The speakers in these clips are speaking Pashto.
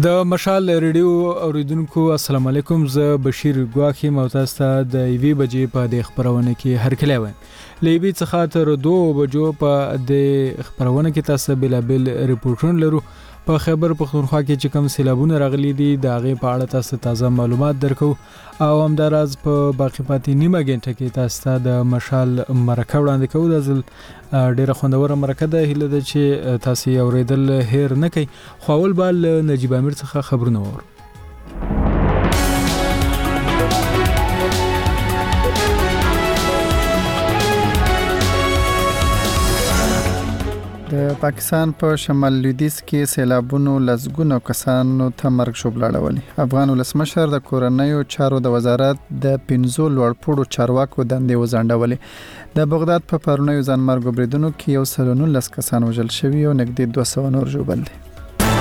د مشال ریډیو اوریدونکو السلام علیکم. زه بشیر ګواخی موتاستا د ایوی بجې په د خبرونه کې هرکلی وایم. لیبي څخه تر 2 بجو په د خبرونه کې تاسو بلابل ریپورټونه لرو. په خیبر پختونخوا کې چې کوم سیلابونه راغلي دي د هغه په اړه تاسو تازه معلومات درکو او همداراز په باقی پاتې نیمه غنټه کې تاسو د مشال مرکه وړاندې کوو. د ځل ډیره خوندوره مرکه ده، هیله ده چې تاسو یې اوریدل هیر نه کوي. خو اول بال نجیب امیر څخه خبرونه وره. د پاکستان په شمال لویدیځ کې سیلابونو لزګونو کسانو ته مرګ شوبلاړولي. افغان ولسمشر د کورنیو چارو د وزارت د 15 لوړپوړو چارواکو دندې وځنډولې. د بغداد په پرونیو ځانمرګ بریدونو کې 119 کسان وژل شوي او نږدې 200 نور ژوبل دي.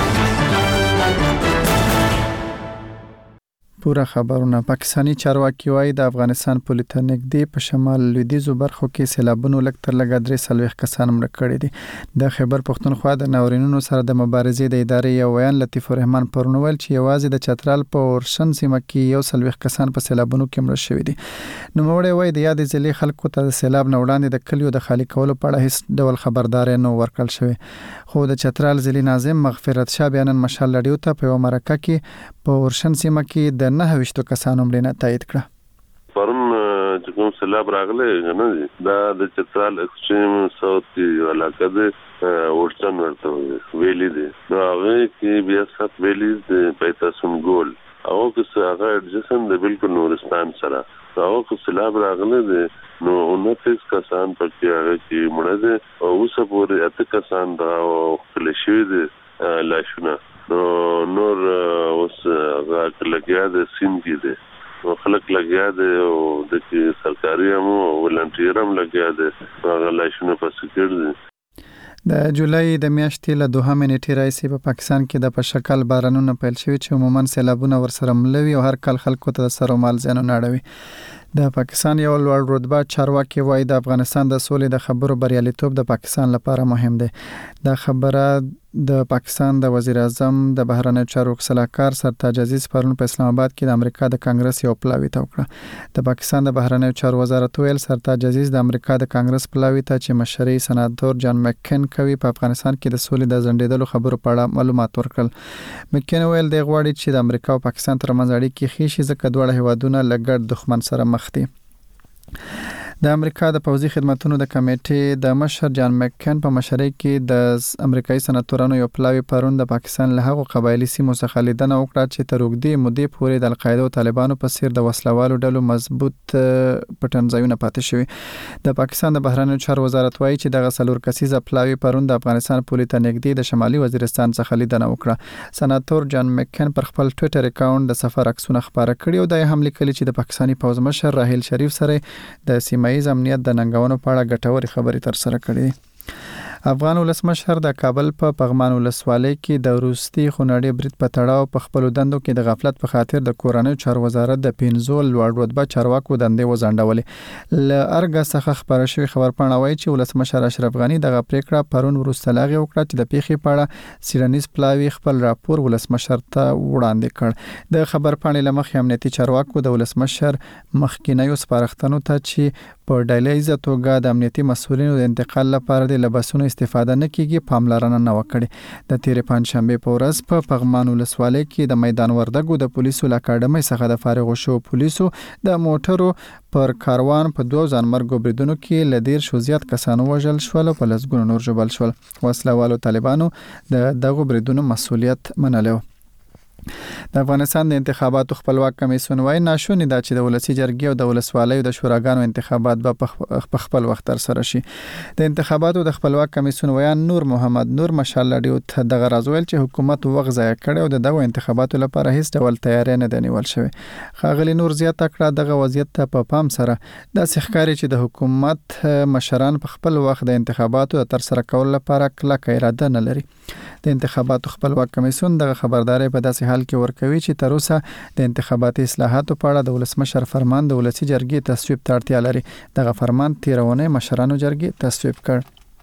پورا خبرونه. پاکستانی چارواکي وايي د افغانستان په لته نږدې په شمال لویدیځو برخو کې سیلابونو لږ تر لږه 3 کسان مړه کړي دي. د خیبر پختونخوا د ناورینونو سره د مبارزې د ادارې یو ویان لطیف الرحمن پرون ویل چې یوازې د چترال په اورشن سیمه کې 1 کسان په سیلابونو کې مړه شوي دي. نو موړی وايي د یادې ضلع خلکو ته د سیلاب نه وړاندې د کلیو د خالی کولو په اړه هیڅ ډول خبرداري نه ورکړل شوی. خو د چترال ضلع ناظم مغفرت شاه بیانن مشال لډیو ته په مرکه کې په اورشن سیمه کې د 29 کسانو مړینه تایید کړه. پرون چې کوم سیلاب راغلی نه دا د چترال ایکسټریم ساوث کې علاقه ده اورشن ورته ویلي دي. نو هغه کې بیا سات ویلي د پیتاسون ګول او که هغه اډجسن د بالکل نورستان سره هغه کې سیلاب راغلی دي. نو 29 کسان پکې هغه کې مړه دي او اوس پورې 8 کسان دا خپل شوي دي لاشونه. نور اوس هغه لګیا د سین کې دي نو خلک لګیا دي او د سرکاري هم ولنټیر هم لګیا دي هغه لاشونه پسې کړي. د جولای د میاشتې له 2 نیټې راځي په پاکستان کې د پشکل بارانونه پیل شوي چې عموما سیلابونه ورسره ملوي او هر کال خلکو ته سر او مال زیان اړوي. د پاکستان یو لوړ رتبه چارواکي وايي د افغانستان د سولې د خبرو بریالیتوب د پاکستان لپاره مهم دی. دا خبره د پاکستان د وزیر اعظم د بهرنیو چارو صلاحکار سرتاج عزیز پرون په اسلام آباد کې د امریکا د کانګرس یو پلاوی ته وکړه. د پاکستان د بهرنیو چارو وزارت ویل سرتاج عزیز د امریکا د کانګرس پلاوی ته چې مشري سناتور جان مکین کوي په افغانستان کې د سولې د ځنډېدلو خبرو په اړه معلومات ورکړل. مکین ویل د غواړي چې د امریکا او پاکستان ترمنځ اړیکې ښې شي ځکه دواړه هیوادونه لګړ دښمن سره مخ دي. د امریکا د پوځي خدماتو د کمیټې د مشر جان مکین په مشرۍ کې د امریکایي سناتورانو یو پلاوی پرون د پاکستان له هغو قبایلی سیمو څخه لیدنه وکړه چې تر اوږدې مودې پورې د القاعده او طالبانو په څیر د وسلوالو ډلو مضبوط پټنځایونه پاتې شوي. د پاکستان د بهرنیو چارو وزارت وایي چې دغه 4 کسیزه پلاوی پرون د افغانستان پولې ته نږدې د شمالي وزیرستان څخه لیدنه وکړه. سناتور جان مکین پر خپل ټوئیټر اکاونټ د سفر عکسونه خبره کړي او د هم لیکلي چې د پاکستاني پوځ مشر راهیل شریف سره د سیمایي امنیت د ننګونو په اړه ګټورې خبرې تر سره کړې. افغان ولسمشر د کابل په پغمان ولسوالۍ کې د روستي خونړي برید په تړاو په خپل دندو کې د غفلت په خاطر د کورنیو چارو وزارت د 15 لوړ رتبه چارواکو دندې وځنډولې. ل ارګ څخه خبره شوی خبرپاڼه وايي چې ولسمشر اشرف غنی دغه پریکړه پرون وروسته لاغي وکړه چې د پیښې په اړه سیرنیز پلاوی خپل راپور ولسمشر ته وړاندې کړ. د خبرپاڼې لمخې امنیتي چارواکو د ولسمشر مخکینیو سپارښتنو ته چې په ډایلیزه توګه د امنیتي مسؤلینو د انتقال لپاره د لباسونو استفاده نه کیږي پاملرنه نه وکړي. د تیر پنځشنبه په ورځ په پغمان ولسوالۍ کې د میدان وردګو د پولیسو اکاډمۍ څخه د فارغ شو پولیسو د موټرو پر کاروان په 2 ځانمرګ بریدونو کې لدیر شو زیات کسانو وژل شول او په لسګونو نور ژوبل شول. وسلوالو طالبانو د دغه بریدونو مسؤلیت منلو. د افغانستان د انتخاباتو خپلواک کمیسیون وايي ناشونی دا چې د ولسی جرګې او د ولسوالیو د شوراګانو انتخابات به په خپل وخت تر سره شي. د انتخاباتو د خپلواک کمیسیون ویان نور محمد نور مشال لډیو ته دغه راځول چې حکومت وغه ځای کړي او دغه انتخاباتو لپاره هیڅ ډول تیاری نه دی نیول شوی. خاغلی نور زیات کړه دغه وضعیت ته په پام سره د ښکاری چې د حکومت مشران په خپل وخت د انتخاباتو تر سره کول لپاره کلک اراده نه لري. د انتخاباتو خپلواک کمیسیون دغه خبرداري په داسې حال کې ورکوي چې تر اوسه د انتخاباتي اصلاحاتو په اړه د ولسمشر فرمان د ولسی جرګې تصویب ته اړتیا لري. دغه فرمان 13 مشرانو جرګې تصویب کړ.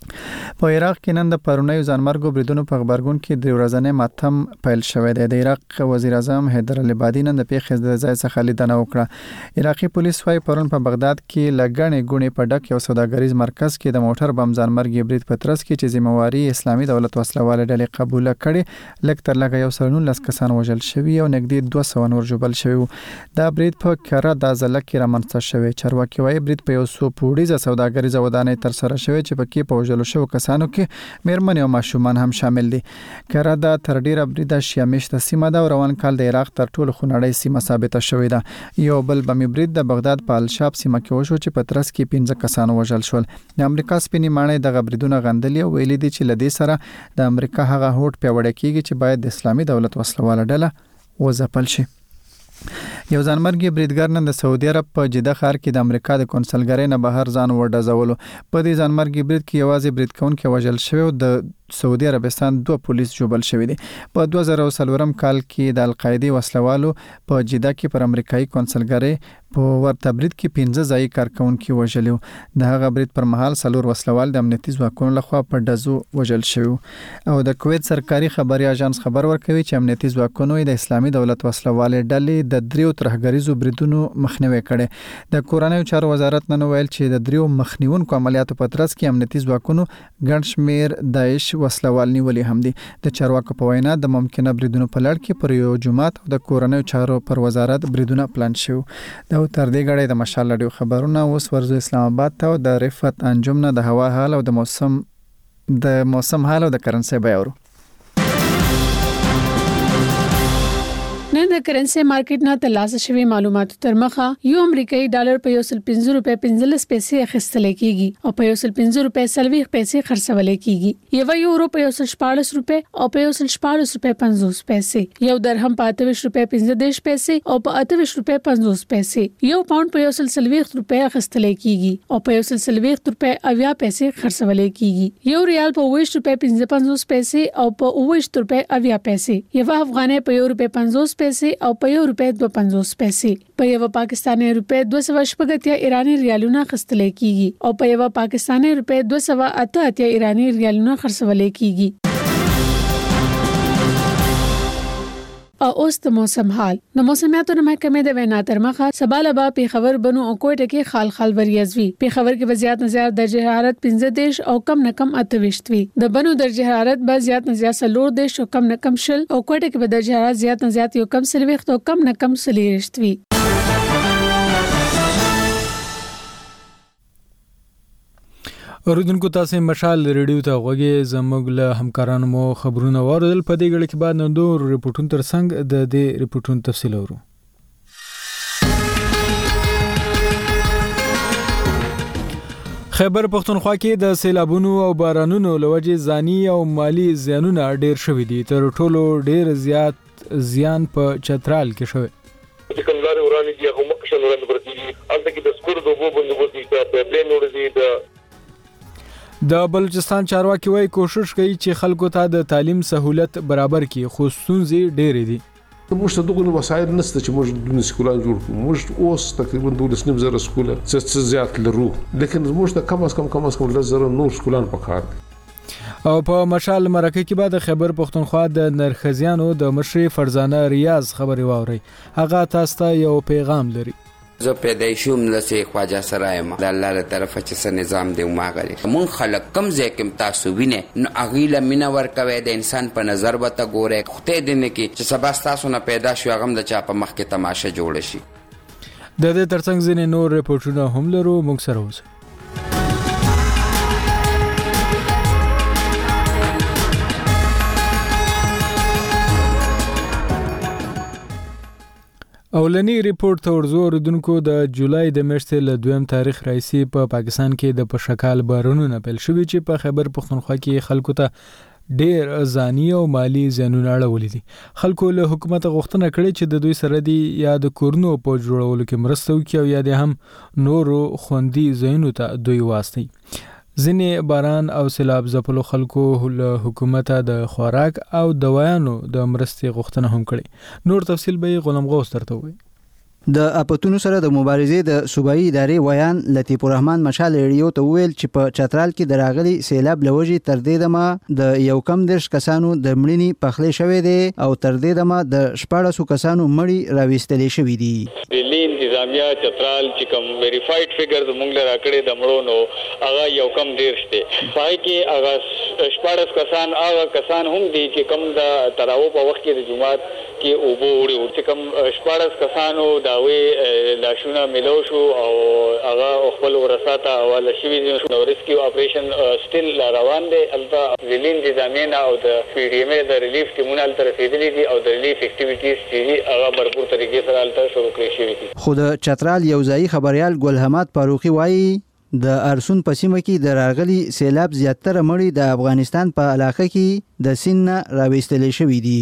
په عراق کې نن د پرونیو ځانمرګو بریدونو په خبرګون کې د ورځنې ماتم پیل شوی دی. د عراق وزیر اعظم حیدر العبادي نن د پیښې د ځای څخه لیدنه وکړه. عراقي پولیس وايي پرون په بغداد کې لګڼې ګونې په ډک یو سوداګریز مرکز کې د موټر بم ځانمرګي برید په ترڅ کې چې ذمہواري اسلامي دولت وسلواله ډلې قبول کړي لږ تر لږه یو سل 19 کسان وژل شوي او نږدې 200 نور ژوبل شوي. دا برید په کره د ځله کې رامنځته شوی. چارواکي وايي برید په یو څو پوړیزه سوداګریزه ودانۍ تر سره شوی چې پکې په وژل شو کسانو کې مېرمنې او ماشومان هم شامل دي. کره دا تر ډیره برید شیا میشته سیمه ده او روان کال د عراق تر ټولو خونړۍ سیمه ثابته شوې ده. یو بل بم برید د بغداد په الشاب سیمه کې وشو چې په ترڅ کې 15 کسان وژل شول. د امریکا سپینې ماڼۍ د غبردونه غندلې او ویلي دي چې لدې سره د امریکا هغه هوټ پیوړی کیږي چې باید د اسلامي دولت وسلواله ډله وځپل شي. یو ځانمرګي بریدګر نن د سعودي عرب په جده ښار کې د امریکا د کنسلګرۍ نه بهر ځان وډزولو. په دې ځانمرګي برید کې یوازې برید کوونکي وژل شوی او د سعودي عربستان 2 پولیس ژوبل شوی دي. په 2004 کال کې د القاعده وسلوالو په جده کې پر امریکایي کنسلګرۍ په ورته برید کې 15 ځای کارکونکي وژل. د هغه برید پر مهال 4 وسلوال د امنیتي ځواکونو لخوا په ډزو وژل شوی او د کویت سرکاري خبري اژانس خبر ورکوي چې امنیتي ځواکونو د اسلامي دولت وسلواله ډلې د 3 ترهګریزو بریدونو مخنیوي کړي. د کورنیو چارو وزارت نن ویل چې د 3 مخنیونکو عملیاتو په ترڅ کې امنیتي ځواکونو ګڼ شمیر داعش وسلوال نیولې هم دي. د چارواکو په وینا د ممکنه بریدونو په لړ کې پر یو جماعت او د کورنیو چارو پر وزارت بریدونه پلان شو. دا تر دې غړې د مشال لډیو خبرونه اوس ورزو اسلام آباد ته او د رفعت انجم نه د هوا حال او د موسم حال او د کرنسي بیاورو. نن د کرنسي مارکیټ نه ترلاسه شوی معلوماتو تر مخه یو امریکایي ډالر په 115 روپے 15 پیسې اخیستل کیږي او په 115 روپے 30 پیسې خرڅول کیږي. یو یورو په 114 روپے او په 114 روپے 50 پیسې. یو درهم په 28 روپے 15 پیسې او په 28 روپے 50 پیسې. یو پاوند په 140 روپے اخیستل کیږي او په 140 روپے 80 پیسې خرڅول کیږي. یو ریال په 20 روپے 55 پیسې او په 20 روپے 80 پیسې. یو افغانۍ په 1 روپے 50 پیسې او په 1 روپے 52 پیسې. په یو پاکستاني روپے 280 ایرانی ریالونه خرڅل کیږي او په یو پاکستاني روپے 288 ایرانی ریالونه خرڅول کیږي. او اوس د موسم حال. د موسمیاتو محکمې د وینا تر مخه سبا لبا پیښور بنو او کوټه کې خال وريځوي. پیښور کې وضعیت نظر درجه حرارت 15 او کم نه کم 28 وي. د بنو درجه حرارت به زیات نه زیات 14 او کم نه کم 0 او کوټه کې به درجه حرارت زیات نه زیات یو کم 20 او کم نه کم 30 وي. اوریدونکو تاسو مشال ریډیو ته غوږی زموږ له همکارانو مو خبرونه واردل. په دې غړي کې بعد نو دو ریپورتونو ترڅنګ د دې ریپورتونو تفصیل اورو. خیبر پختونخوا کې د سیلابونو او بارانونو لوجې ځاني او مالی زیانونه ډیر شوي دي. تر ټولو ډیر زیات زیان په چترال کې شوی. کندهار ورانه دي هغه مخکې ورانه پرتی دي. البته کې د سکول دوه بندوبست دي په پلان ورزي. د بلوچستان چارواکي وايي کوشش کوي چې خلکو ته د تعلیم سہولت برابر کړي، خو ستونزې ډېرې دي. موږ ته دغه وسایل نشته چې موږ د سکولان جوړ کړو. موږ اوس تقریبا 12,000 سکول څه زیات لرو، لیکن موږ ته کم از کم 10,000 نور سکولان پکار دي. او په مشال مرکه کې بعد خیبر پختونخوا د نرخزیانو د مشر فرزانه ریاض خبري واوري. هغه تاسو ته یو پیغام لري. زه پیدایشوم لسه خواجه سرایم د الله له طرفه چې نظام دی ماغري مون خلق کم ځکه تاسو وینه نو اغیله مینا ورکوي د انسان په نظر وته ګوره خته دې نه کې چې سبا تاسو نه پیدا شو هغه د چا په مخ کې تماشه جوړ شي. د دې ترڅنګ ځینې نور ریپورتونه هم لرو. موږ سره اوسئ. اولنی ریپورت ورزو اوریدونکو د جولای د میاشتې له 2 تاریخ راځي په پاکستان کې د پشکال بارونونه پیل شوي چې په خیبر پختونخوا کې خلکو ته ډېر ځاني او مالی زیانونه اړولي دي. خلکو له حکومت غوښتنه کړې چې د دوی سره دی یا د کورونو په جوړولو کې مرسته وکړي او یا د هم نورو خوندي ځایونو ته دوی واسطي. ځینې باران او سیلاب ځپلو خلکو له حکومت د خوراک او دوايانو د مرستې غوښتنه هم کړې. نور تفصیل به غلام غوث درته وایي. د اپتونو سره د مبارزې د صوبایي ادارې ویان لطیف الرحمن مشال ریډیو ته ویل چې په چترال کې د راغلي سیلاب لوجي تر دې دمه د یو کم درش کسانو د مړینې پخلې شوې دي او تر دې دمه د 14 کسانو مړی راويستلې شوې دي. دلی انتظامیه چترال چې کوم ویریفاید فګرز مونږ له راکړې د مړو نو هغه یو کم درش دي. پای کې هغه 14 کسان هغه کسان هم دي چې کوم د تراو په وخت کې د جمعات کې او بوړي چې کوم 14 کسانو داوی لاشونه ملو شو او هغه خپل ورثاته حواله شوی دي. نو ریسکیو اپریشن سټیل روان دي. البته ریلین ډیزاین او د پی ډی ایم د ریلیف ټیمونه تل رسیدلي دي او د ریلیف اکټیویټیز چې هغه برپور طریقې سره الته شروع کړی شوی دي. خو د چترال یو ځای خبريال ګل حماد فاروقي وایي د ارسون په سیمه کې د راغلي سیلاب زیاتره مړي د افغانستان په علاقه کې د سین راويستلې شوی دي.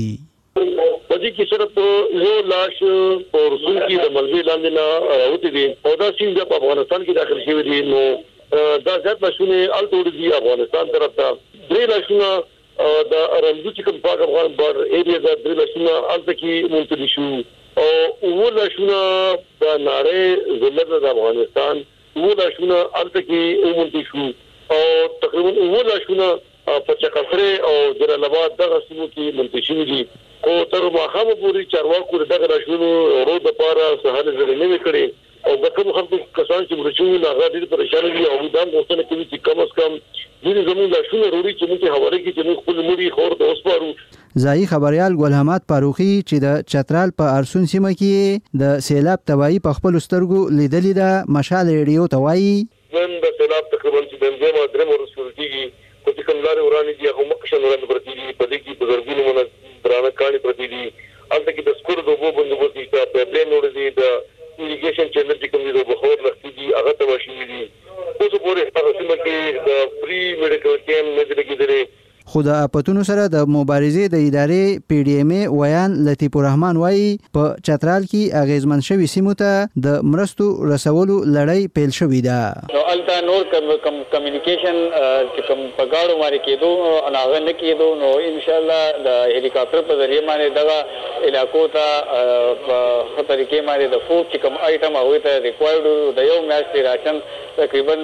پدې کې صرف یو لاش ورسون کې د ملوي لاندې نه راوتی دي او دا سین د افغانستان کې داخل شوی دي. نو دا ځات لاشونه الټوډ دي افغانستان طرف ته. درې لاشونه د رمزو چې کوم پاک افغان بار ایریا د درې لاشونه الټ کې منتقل شو او و لاشونه د نړۍ زلت د افغانستان و لاشونه الټ کې منتقل شو او تقریبا و لاشونه په چکفره او جلالاباد دغه سیمو کې منتقل شوي دي. او تر ماخامه پورې چارواکو دغه راشونو ورو د پاره سهاله زړه نه وکړي او د کوم خلکو کسان چې مرچو نه هغه ډېر پریشان دي او دا غوښتنه کوي چې کم از کم دې زموږ راشونو وروړي چې موږ حواله کې چې موږ خپل مړي خور د اوسپارو. ځای خبريال ګل حماد فاروقي چې د چترال په ارسون سیمه کې د سیلاب تباہي په خپل سترګو لیدلې ده مشال ریډیو ته وایي نن د سیلاب تقریبا چې د دې درې ورسولتي په کوم لارې ورانه دي هغه مخکښ نور پرتی دي په دې کې بزرګونو مونږ درانه کاني پرتی دي. البته کې د سکور د وبو بندوبستي ته په پلان ور دي د ایریګیشن چینل چې کوم دي د بخور لختي دي هغه ته وشي دي. اوس پورې هغه سیمه کې د فری میډیکل کیمپ نه دي کېدلې. خو د اپتونو سره د مبارزې د ادارې پی ډی ایم ویان لطیف الرحمن وایي په چترال کې اغیزمن شوی سیمو ته د مرستو رسولو لړۍ پیل شوې ده. نو الته نور کمیونیکیشن چې کوم په گاډو باندې کېدو نه هغه نه کېدو نو ان شاء الله د هلیکاپټر په ذریعہ باندې دغه علاقو ته په طریقې باندې د فوډ چې کوم آیټم هغه ته ریکوایرډ د یو میاشتې راشن تقریبا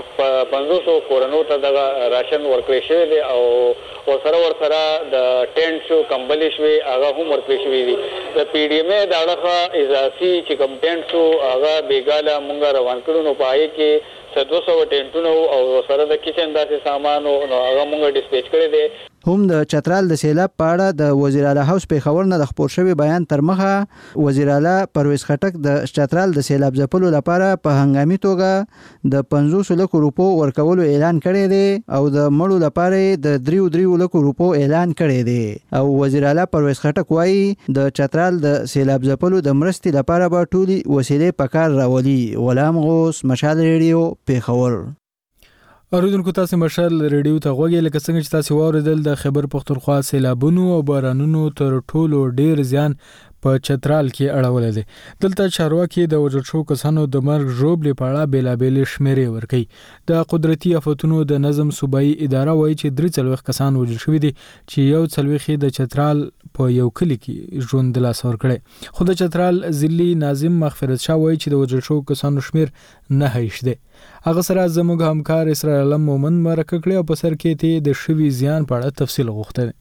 500 کورونو ته دغه راشن ورکړی شوی دی او ورسره د ټینټ شو کمبلې شوی هغه هم ورکړی شوی دي. د پی ډی ایم د اړخه اضافي چې کوم ټینټ شو هغه بیګاله مونږ روان کړو نو پای کې 200 ټینټونه او سره د کچن داسې سامان نو هغه مونږ ډیسپیچ کړی دی. هم د چترال د سیلاب په اړه د وزیر اعلی هاوس په خبر نه د خبر شوی بیان تر مخه وزیر اعلی پرویز خټک د چترال د سیلاب ځپلو لپاره په هنګامي توګه د 500 لک روپو ورکولو اعلان کړی دی او د مړو لپاره د 3 لک روپو اعلان کړی دی او وزیر اعلی پرویز خټک وایي د چترال د سیلاب ځپلو د مرستې لپاره به ټولي وسیلې په کار راولي. غلام غوث مشال ریډیو پیښور. اوریدونکو تاسو مشال ریډیو ته غوږی لکه څنګه چې تاسو واوریدل د خیبر پختونخوا سیلابونو او بارانونو تر ټولو ډیر زیان په چترال کې اړول دي. دلته چارواکي د وژل شو کسانو د مرګ ژوبلې په اړه بیلابېل شمیرې ورکړي. د قدرتي آفتونو د نظم صوبایي اداره وایي چې 43 کسان وژل شوي دي چې یو څلويخي د چترال په یو کلی کې ژوند د لاس ور کړي. خو د چترال ضلعي ناظم مغفرت شاه وایي چې د وژل شو کسانو شمیر 9 دی. هغه سره زموږ همکار اسرائیل علم مومن مرکه کړی او په سر کې ته د شوی زیان په اړه تفصیل غوښتل.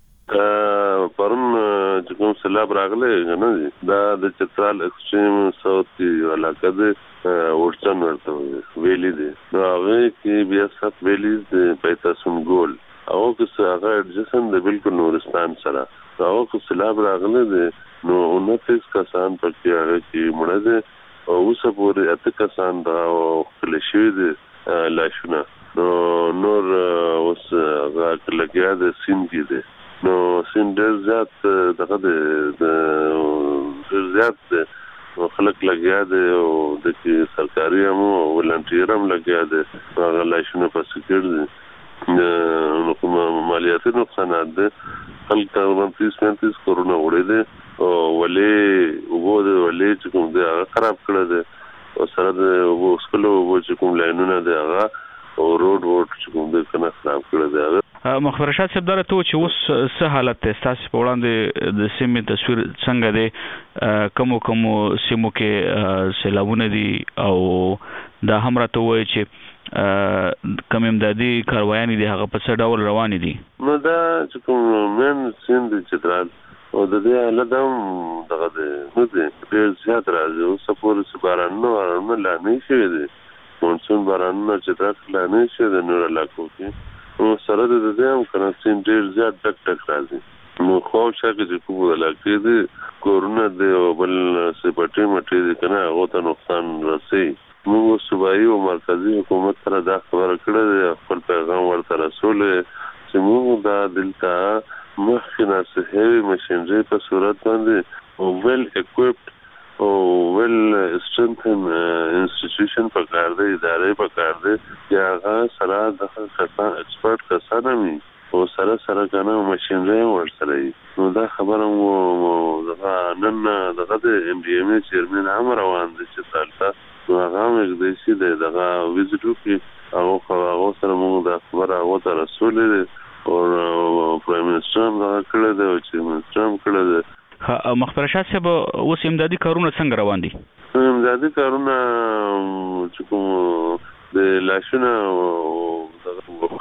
پرون چې کوم سیلاب راغله نه دا د چترال ایکسټریم ساوث کې علاقه ده ورچن ورته ویلي دي. نو هغه کې بیا 7 ویلي د پیتاسون ګول او که هغه اډجسن د بالکل نورستان سره هغه کې سیلاب راغله ده. نو 29 کسان پکې هغه کې مړه ده او اوس پورې اته کسان دا خپل شوی دي لاشونه. نو نور اوس هغه لګیا د سین کې ده. نو سین ډېر زیات دغه ډېر زیات خلک لګیا دي او د سرکاري هم او ولنټیر هم لګیا دي هغه لاشونه پسې کړ دي. نو کوم مالیاتي نقصانات دي خلک تقریبا 30-35 کروڑه وړي دي او ولې وګورئ ولې چې کوم دی هغه خراب کړی دی او سره د وسکلو چې کوم لاینونه دی هغه او روډ چې کوم دی کنه خراب کړی دی هغه مخبرشات صاحب دا ته چې اوس څه حالت دی ستاسو په وړاندې د سیمې تصویر څنګه دی کومو سیمو کې سیلابونه دي او دا هم راته وایي چې کوم امدادي کاروایانې دي هغه په څه ډول روانې دي؟ نو دا چې کوم مین سیند دی چترال او د دې حالت هم دغه دی نو دی ډېر زیات راځي اوس پورې چې بارانونه لا نه شوي دي مونسون بارانونه چې دا لا نه شوي د نور علاقو کې نو سره د دې هم کنه سین ډېر زیات ټک راځي نو خو شاګه چې کوم علاقې دي کورونه دی او بل سپټي مټي دي کنه هغه ته نقصان رسي موږ صوبایي او مرکزی حکومت سره دا خبره کړې ده خپل پیغام ورته رسول چې موږ دا دلته مخکنه صحي ماشينري په صورت باندې او ویل اکوپډ او ویل سترنثن انسټیټیوشن په کار دی ادارې په کار دی چې هغه سره د ایکسپرت کسانه وي او سره کنه ماشينري ورسره نو دا خبره مو نن دغه د ام ډي ام ای چیرمن هم روان دي چې تاسو نو هغه موږ د شي دغه ویزټو کې هغه سره موږ د خبره وته رسول او پرایم منسټر هم دا کړل دی چې منسټر هم کړل دی مخبرشات صاحب اوس امدادي کارونه څنګه روان دي؟ امدادي کارونه چې کوم د لاشونه او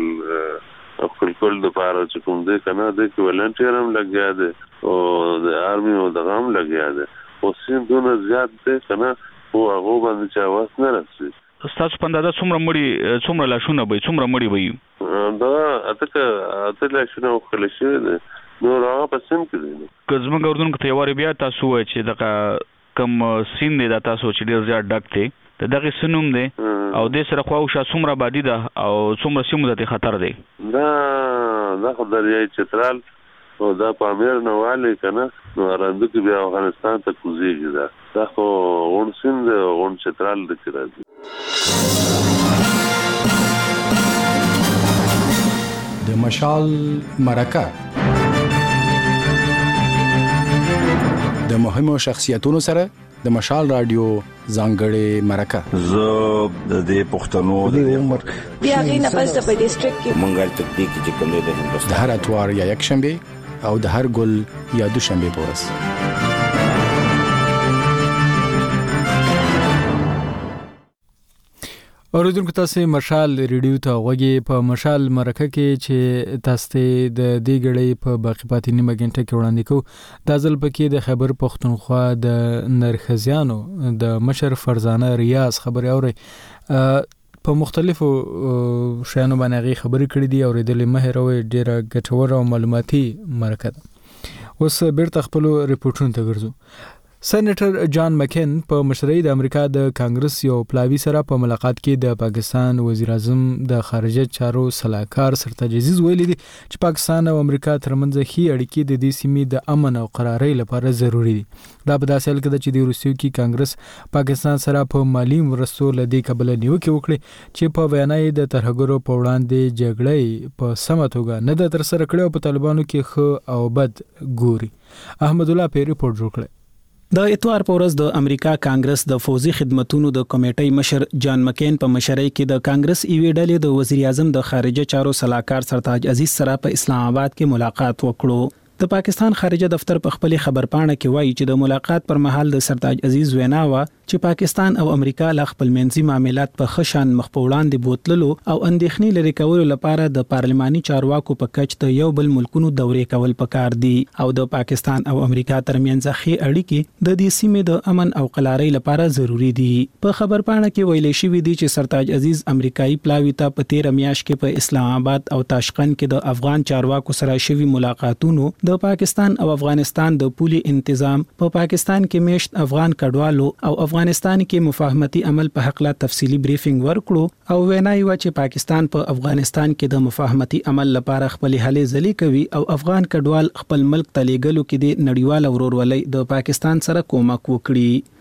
خپل کول د پاره چې کوم دی کنه د ولنټیر هم لګیا دی او د آرمي او د غام لګیا دی او سین دونه زیات دی کنه او هغه باندې چې واس نه رسي تاسو په اندازه څومره لاشونه به څومره مړي وي دا اته لاشونه خل شي دي نو راغه پسند کړی که زموږ اردن کې یواري بیا تاسو وایي چې دغه کم سین دی دا تاسو چې ډیر زیات ډک دی دغه سنوم دی او د سره خو شا څومره بادي ده او څومره سیمه د خطر دی دا خدای چترال او دا پامیر نواله کنه نو راند کې بیا افغانستان ته کوزيږي دا خو غون سیند غون چترال د کې راځي د مشال مرکه د مهمو شخصیتونو سره د مشال رادیو ځانګړې مرکه زه د دې پښتنو د عمر بیا غي نه پس په ډیسټریکټ کې منګل تکتیک چې کوم دی د هندوستان د هر اتوار یا یک شنبه او د هر ګل یا دوشنبه پورس اوریدونکو تاسو مشال ریډیو ته غوږی په مشال مرکه کې چې تاسو د دې غړې په باقی پاتې نیمه غنټه کې وړاندې کو د ځل پکې د خبر پښتونخوا د نرخزیانو د مشر فرزانه ریاض خبري اوري په مختلفو شیانو باندې خبرې کړې دي اوریدلې مهروي ډیره ګټوره او معلوماتي مرکه ده اوس بیرته خپل ریپورتونو ته ګرځو سېنیټر جان مکین په مشرۍ د امریکا د کانګرس یو پلاوی سره په ملاقات کې د پاکستان وزیر اعظم د خارجه چارو صلاحکار سرتاج عزیز ویلي دي چې پاکستان او امریکا ترمنځ ښې اړیکې د دې سیمې د امن او قرارۍ لپاره ضروری دي دا په داسې حال کې چې د روسیې کې کانګرس پاکستان سره په مالی مرستو لدې قبل نیوکه وکړي چې په وینای د ترهګرو په وړاندې جګړې په سمه توګه نه د تر سره کړو په طالبانو کې خو او بد ګوري احمد الله پیر ریپورت جوړ کړ د اتوار په ورځ د امریکا کانګرس د فوزي خدماتونو د کمیټې مشر جان مکین په مشرۍ کې د کانګرس ایوي ډلې د وزیر اعظم د خارجه چارو صلاحکار سرتاج عزیز سره په اسلام آباد کې ملاقات وکړو د پاکستان خارجه دفتر په خپل خبرپاڼه کې وایي چې د ملاقات پر مهال د سرتاج عزیز وینا و چې پاکستان او امریکا له خپل منځي معاملات په خشن مخ په وړاندې بوتللو او اندېښنې لري کولو لپاره د پارلماني چارواکو په کچ ته یو بل ملکونو دورې کول پکار دي او د پاکستان او امریکا ترمنځ ښې اړیکې د دې سیمې د امن او قلارۍ لپاره ضروری دي په خبرپاڼه کې ویل شوی دی چې سرتاج عزیز امریکایي پلاوی ته په 13 میاشت کې په اسلام آباد او تاشقند کې د افغان چارواکو سره شوی ملاقاتونو د پاکستان او افغانستان د پولي تنظیم په پاکستان کې میشت افغان کډوالو او افغانستان کې مفاهمتي عمل په حق لا تفصيلي بریفینګ ورکړو او وینای و چې پاکستان په افغانستان کې د مفاهمتي عمل لپاره خپل هلې ځلې کوي او افغان کډوال خپل ملک ته لیږلو کې د نړیوال ورورولۍ د پاکستان سره کومک وکړي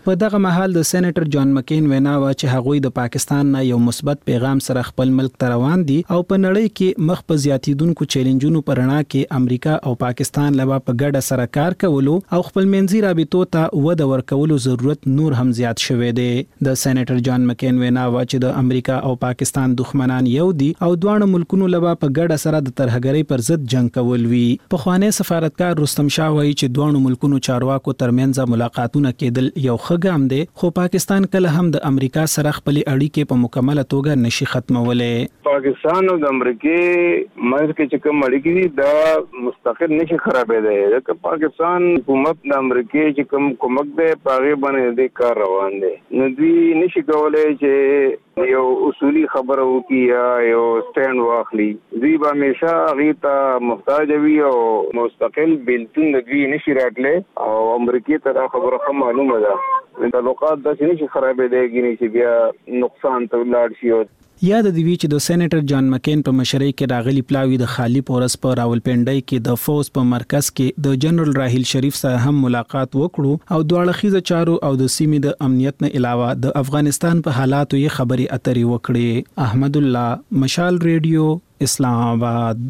په دغه مهال د سېنیټر جان مکین وینا و چې هغوی د پاکستان نه یو مثبت پیغام سره خپل ملک ته روان دي او په نړۍ کې مخ په زیاتیدونکو چیلنجونو پر رڼا کې امریکا او پاکستان لپاره په ګډه سره کار کولو او خپل منځي رابطو ته وده ورکولو ضرورت نور هم زیات شوی دی. د سېنیټر جان مکین وینا و چې د امریکا او پاکستان دښمنان یو دي او دواړو ملکونو لپاره په ګډه سره د ترهګرۍ پر ضد جنگ کول وی. په خوانی سفارتکار رستم شاه وایي چې دواړو ملکونو چارواکو ترمنځ ملاقاتونه کېدل یو ښه ګام دی، خو پاکستان کله هم د امریکا سره خپل اړیکې په مکمله توګه نشي ختمولای. پاکستان او د امریکای منځ کې چې کوم اړیکې دي دا مستقل نشي خرابېدای. ځکه پاکستان حکومت د امریکای چې کوم کومک دی پاغه باندې د کار روان دی. نو دوی نشي کولای چې یو اصولي خبره وکړي یا یو سټاند واخلي. دوی به همیشه هغه ته محتاج وي او مستقل بیلتون د دوی نشي راتللی او امریکای ته دا خبره معلومه ده. د تعلقات د نشي خرابېدای چې بیا نقصان ته لاړ شي. یاد دی چې د سېنیټر جان مکین په مشرۍ کې راغلي پلاوی د خالی پورس په راولپنډۍ کې د فوز په مرکز کې د جنرال راحیل شریف سره هم ملاقات وکړو او دواړه خيزه چارو او د سیمې د امنیت نه علاوه د افغانستان په حالاتو یې خبري اترې وکړې. احمد الله، مشال ریډیو، اسلام آباد.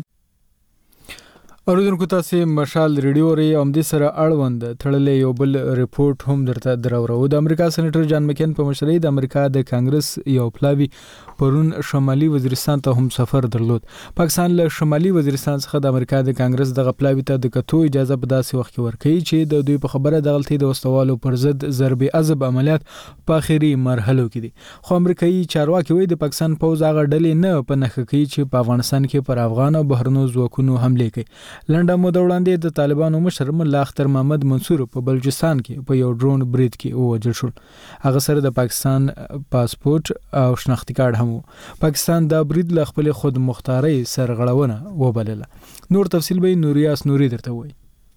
اوریدونکو تاسو مشال ریډیو ری ام دې سره اړوند تړلې یو بل ریپورت هم درته دراورو. د امریکا سېنیټر جان مکین په مشرۍ د امریکا د کانګرس یو پلاوی پرون شمالي وزیرستان ته هم سفر درلود. پاکستان له شمالي وزیرستان څخه د امریکا د کانګرس دغه پلاوی ته د کتو اجازه په داسې وخت کې ورکړي چې د دوی په خبره د غلطي د وسوالو پر ضد ضرب عذاب عملیات په اخري مرحلو کې دي. خو امریکایي چارواکي وایي د پاکستان پوز هغه ډلې نه په نخښه کوي چې په افغانستان کې پر افغان او بهرنو ځواکونو حمله کوي. لنډه موده وړاندې د طالبانو مشر ملا اختر محمد منصور په بلوچستان کې په یو ډرون برید کې ووژل شو. هغه سره د پاکستان پاسپورت او شناختی کارت هم. پاکستان دا برید له خپل خود مختاري سرغړونه وبلله. نور تفصیل به نوریاس نوري درته وایي.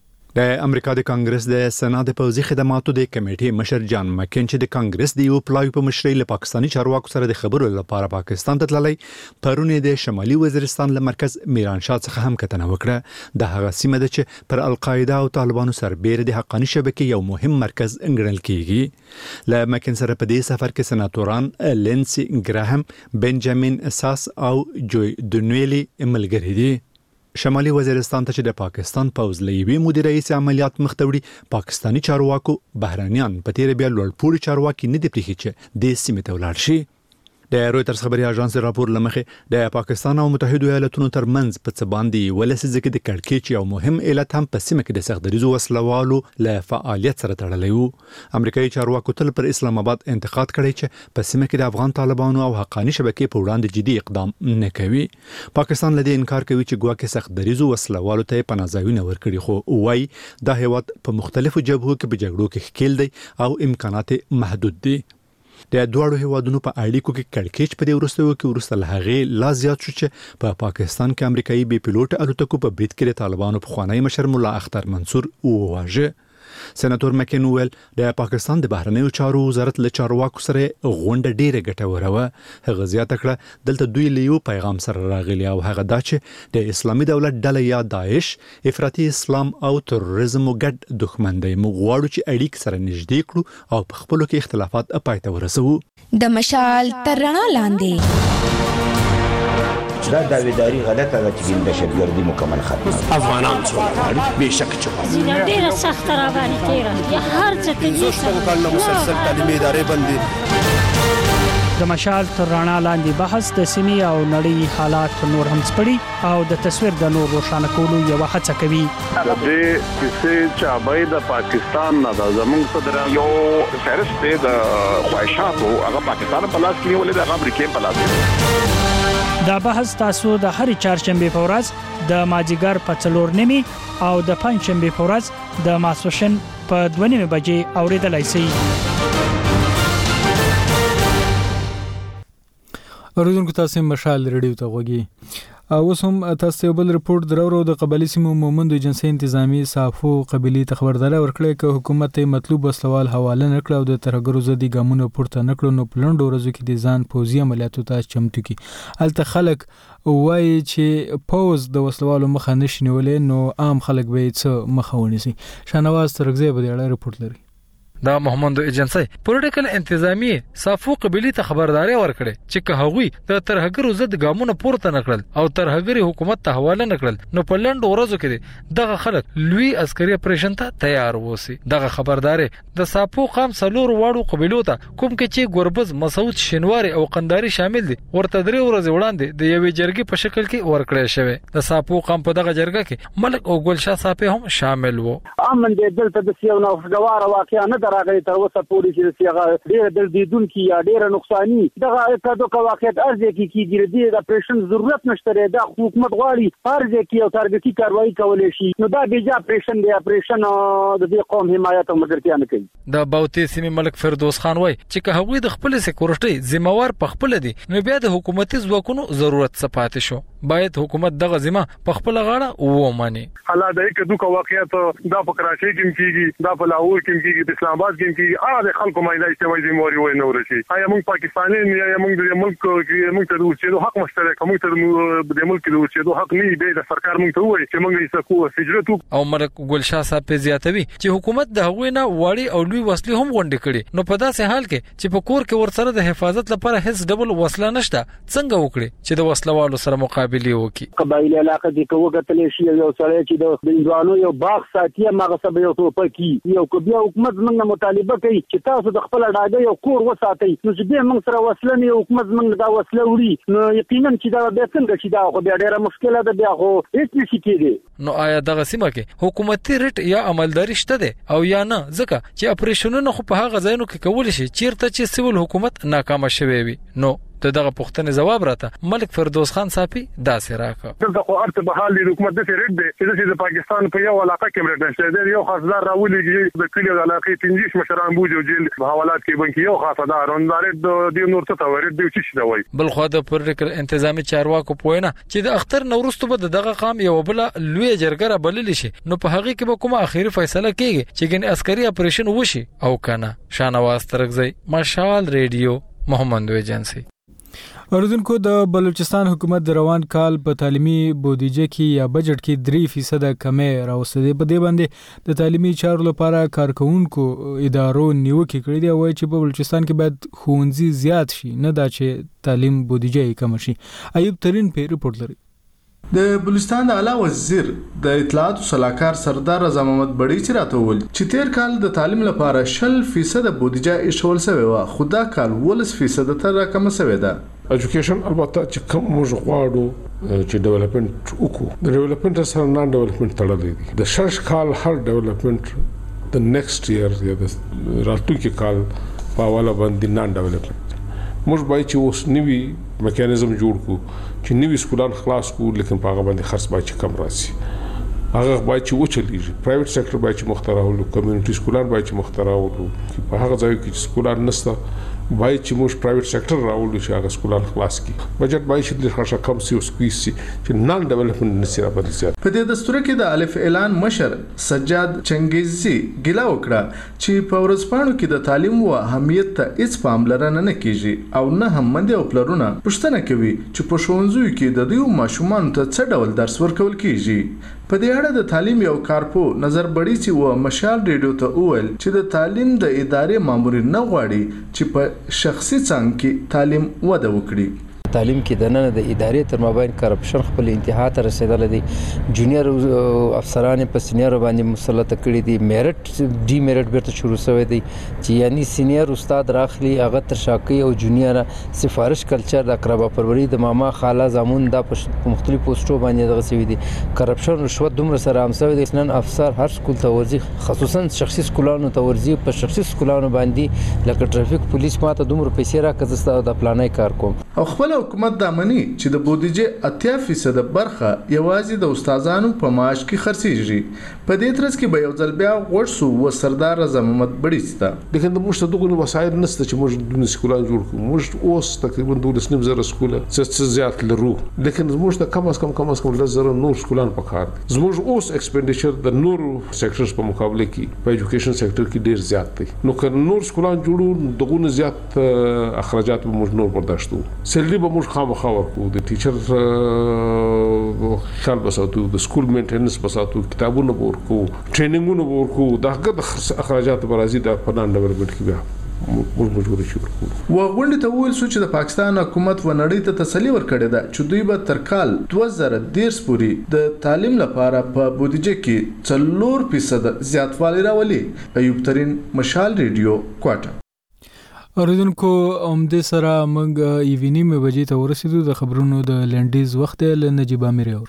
د امریکا د کانګرس د سنا د پوځي خدماتو د کمیټې مشر جان مکین چې د کانګرس د یو پلاوی په مشرۍ له پاکستاني چارواکو سره د خبرو لپاره پاکستان ته تللی، پرونه د شمالي وزیرستان له مرکز میران شاه څخه هم کتنه وکړه. د هغه سیمه ده چې پر القاعده او طالبانو سربېره د حقاني شبکې یو مهم مرکز ګڼل کیږي. له مکین سره په دې سفر کې سناتوران لینسي ګراهم، بنجامین اساس او جوی دونویلی ملګري دي. شمالي وزیرستان ته چې د پاکستان پوز لېوي مدیر رئیس عملیات مختوړي پاکستانی چارواکو بهرانيان په تیر بیا لوړ پوړي چارواکي نه دی پریخي چې د سیمه ته ولاړ شي. د رويټرز خبري اژانس راپور لمخې د پاکستان او متحده ایالاتونو ترمنځ په څه باندې ولسې ځکه د کړکېچ یو مهم علت هم په سیمه کې د سختدریزو وسلوالو له فعالیت سره تړلی وو. امریکایي چارواکو تل پر اسلام آباد انتقاد کړی چې په سیمه کې د افغان طالبانو او حقاني شبکې په وړاندې جدي اقدام نه کوي. پاکستان لدی انکار کوي چې ګواکې سختدریزو وسلوالو ته پناهځایونه ورکړي، خو وایي دا هیواد په مختلفو جبهو کې په جګړو کې ښکیل دی او امکانات محدود دي. د دوړو هیوادونو په اړیکو کې کړکېچ په دې وروستیو کې ورسته له هغې لا زیات شو چې په پاکستان کې امریکایي بي پيلوټ الوتکو په برید کې د طالبانو په خوانی مشر ملا اختر منصور وواژه. سېناتور مکین ویل د پاکستان د بهرنیو چارو وزارت له چارواکو سره غونډه ډیره ګټوره وه. هغه زیاته کړه دلته دوی له یو پیغام سره راغلي او هغه دا چې د اسلامي دولت ډله یا داعش افراطي اسلام او تروریزم ګډ دښمن دی. موږ غواړو چې اړیکې سره نږدې کړو او په خپلو کې اختلافات پای ته ورسوو. د مشال تر رڼا لاندې دا داویداری غلطه ده چې دهشتګردي مکمل ختمه. افغانان څومره به شک چې ډیره سخت را باندې تیره یا هر څه ته زوشتو کال مسلسل تعلیمي ادارې باندې د مشال تر رڼا لاندې بحث د سیمې او نړۍ حالات نور هم سپړي او د تصویر د نور روښانه کولو یو هڅه کوي. د دې کیسې چې باید د پاکستان نه د زمونږ صدر یو فهرست د خواهشاتو هغه پاکستان په لاس کې نیولې د امریکا په لاس کې. دا بحث تاسو د هرې چهارشنبه په ورځ د مازیګر په 4:30 او د پنځشنبه په ورځ د ماسپښین په 2:30 بجې اوریدلای شئ. اوریدونکو تاسو مشال ریډیو ته غوږی. اوس هم تاسو بل ریپورت درورو د قبایلی سیمو مومند جنسي انتظامی صافو قبيلي تخبرداري ورکړه چې حکومت مطلوب وسلوال حواله نکړه او د ترګرو زدي ګامونه پورته نکړو نو پلند ورځو کې د ځان پوزي عملیاتو ته چمتو کی. الته خلک وایي چې پوز د وسلوالو مخه نشي نیولې نو عام خلک به څه مخه ونیسي. شانواز ترګزی به د اړه ریپورت لري. دا محمد ایجنسی پولیټیکل انتظامی صافو قبيلي ته خبرداري ورکړه چې که هغوی د ترهګرو ضد ګامونه پورته نکړل او ترهګری حکومت ته حواله نکړل نو په لند ورځو کې دغه خلک لوی عسکري اپریشن ته تیار ووسی. دغه خبرداري د صافو قام سلور واړو قبيلو ته کوم کې چې ګوربز، مسعود، شینواری او قنداری شامل دي ورته 3 ورځې وړاندې د یوې جرګې په شکل کې ورکړی شوی. د صافو قام په دغه جرګه کې ملک او ګلشاه صافي هم شامل وو. امن دې دلته د سیاو نو غواره واقعا نه دراغلي تر اوسه پورې چې سیاغه ډېر د دیدونکو یا ډېر نقصانی دغه کډو کا واقعیت ارزه کیږي د اپریشن ضرورت نشته. د حکومت غواړي ارزه کی او تارګتی کاروایی کولای شي نو دا بیجا اپریشن دی اپریشن د دې قوم حمایت او مدرتیا نه کوي. د باوتی سیمه ملک فردوس خان وای چې که هغوی د خپل سکیورټي ذمہوار په خپل دي نو بیا د حکومتي ځواکونو ضرورت صفات شو. باید حکومت دغه ذمہ په خپل غاړه ومني. حالات د کډو کا واقعیت دا په کراچۍ کې کیږي، دا په لاهور کې کیږي، د اسلام آباد کې کیږي. د خلکو مایله اجتماعي ذمہواری وای نه ورشي. آیا موږ پاکستاني یا موږ د ملک کې موږ ته د اوسېدو حق مشترک، موږ ته د ملک د اوسېدو حق نه دی. د سرکار موږ ته وایي چې موږ یې سکو هجرت او ملک ګلشاه صاحب زیاتوي چې حکومت د هغوی نه وړي او لوی وسلې هم غونډې کړي نو په داسې حال کې چې په کور کې ورسره د حفاظت لپاره هیڅ ډبل وسله نشته څنګه وکړي چې د وسلوالو سره مقابله وکړي. قبایلی علاقه دې کوګتلې شي یو سره چې د هندوانو یو باغ ساتي مغه سبا یو ټوپکی یو کبیا حکومت موږ مطالبه کوي چې تاسو د خپل ډاګه یو کور وساتئ نو چې به موږ سره وسله نه حکومت موږ دا وسله وړي نو یقینا چې دا به څنګه چې دا خو بیا ډیره مشکله ده بیا خو هیڅ نشي کېږي. نو آیا دغه سیمه کې حکومتي ریټ یا عملداري شته ده او یا نه ځکه چې اپریشنونه خو په هغه ځایونو کې کول شي چیرته چې سیول حکومت ناکام شوي وي. نو دغه پوښتنې جواب راته ملک فردوس خان صافي داسې راکړه. دغه خو ارته به حال د حکومت د ریټ دی چې د پاکستان په یو علاقه کې مرګ نشته دی. یو خاصدار راولېږي د کلیو د علاقې 15 مشران بوجو جیل په حوالات کې بنکي یو خاصدار اندار د نور څه تورید دی چې شي دی. بل خو د پولیټیکل انتظامی چارواکو پوینه چې د اختر نورستو به دغه قام یو بل لوی جرګه بلل شي نو په هغه کې به کومه اخیری فیصله کیږي چې ګن عسکري اپریشن وشي او کنه. شانواز ترغزی، مشال ریډیو، محمد ایجنسی. اوردونکو د بلوچستان حکومت د روان کال په تعلیمي بودیجه کې یا بجټ کې 3% کمې راوستلې. په دې باندې د تعلیمي چارو لپاره کارکونکو ادارو نیوکه کړې دی وایي چې په بلوچستان کې باید ښوونځي زیات شي نه دا چې تعلیم بودیجه یې کم شي. ایوب ترین په ریپورت لري. د بلوچستان د اعلی وزیر د اطلاعات او صلاحکار سردار رضا محمد بړی چې راته وویل چې تیر کال د تعلیم لپاره 0% بودیجه ایښول شوې و خو دا کال 18% ته راکمه شوې ده. ایجوکیشن البته چې کوم موږ غواړو چې ډیولپمنٹ وکړو د ډیولپمنٹ سره نان ډیولپمنٹ تړلې دي. د شش کال هر ډیولپمنٹ د نیکسټ ایئر یا د راتلونکي کال په حواله باندې نان ډیولپمنٹ موږ باید چې اوس نوی میکانیزم جوړ کړو چې نوی سکولان خلاص کړو لیکن په هغه باندې خرڅ باید چې کم راشي. هغه باید چې وچلېږي. پرایویټ سېکټر باید چې مخترع ولو، کمیونټي سکولان باید چې مخترع ولو. په هغه ځای کې چې سکولان نشته باید چې موږ پرایویټ سېکټر راولو چې هغه سکولان خلاص کړي. بجټ باید چې د خرڅه کم سی او سکویز سي چې نان ډیولپمنٹ نشي راپدې زیات. په دې دستور کې د الف اعلان مشر سجاد چنګیزي ګیلا وکړه چې په ورځپاڼو کې د تعلیم او اهمیت ته هیڅ پاملرنه نه کیږي او نه هم مندي او پلرونه پوښتنه کوي چې په ښوونځیو کې د دوی ماشومان ته څه ډول درس ورکول کیږي. په دې اړه د تعلیم یو کارپو نظر بړی چې و مشال ریډیو ته وویل چې د تعلیم د ادارې مامورین نه غواړي چې په شخصي څنګه کې تعلیم وده وکړي. تعلیم کې د نن د ادارې تر مابین کرپشن خپل انتها ته رسیدل دي. جونیئر افسران په سینیئر باندې مسلط کړي دي. میرټ ډي میرټ بیرته شروع شوی دی چې یعنی سینیئر استاد راخلي هغه تر شاکي او جونیئر سفارش کلچر د اقربا پروری د ماما خاله زامون د مختلف پوسټو باندې دغه سوي دي. کرپشن رشوت دومره سره هم شوی دی. نن افسر هر سکول ته ورځي خصوصا شخصي سکولانو ته ورځي. په شخصي سکولانو باندې لکه ټرافیک پولیس ماته دومره پیسې راکړه د پلانای کار کوم او خپل حکومت دا مني چې د بودیجه 80% برخه یوازې د استادانو په معاش کې خرڅيږي. په دې ترڅ کې به یو ځل بیا ورسو و سردار رضا محمد بړی ستا لیکن د موږ ته دغه وسایل نشته چې موږ د سکولان جوړ کړو. موږ اوس تقریبا 12,000 سکول څه زیات لرو لیکن موږ ته کم از کم 10,000 نور سکولان پکار دي. زموږ اوس ایکسپنډیچر د نور سېکټرز په مقابله کې په ایجوکیشن سېکټر کې ډیر زیات دی. نو که نور سکولان جوړو دغه زیات اخراجات به موږ نور برداشتو. سیلري به موږ خامخا ورکو د ټیچر خیال بساتو د سکول مینټیننس بساتو کتابونه ورکو ټریننګونه ورکو دغه اخراجات برازي د فنان ډیولپمنٹ کې بیا مجبور شو وغونډه ته ویل سو چې د پاکستان حکومت و نړۍ ته تسلی ورکړې ده چې دوی به تر کال 2013 پورې د تعلیم لپاره په بودیجه کې 4% زیاتوالی راولي. ایوب ترين، مشال ریډیو، کوټه. اوریدونکو اومده سره موږ ایوینیم بجې ته ورسېدو. د خبرونو د لنډیز وخت له نجيب امیر اورو.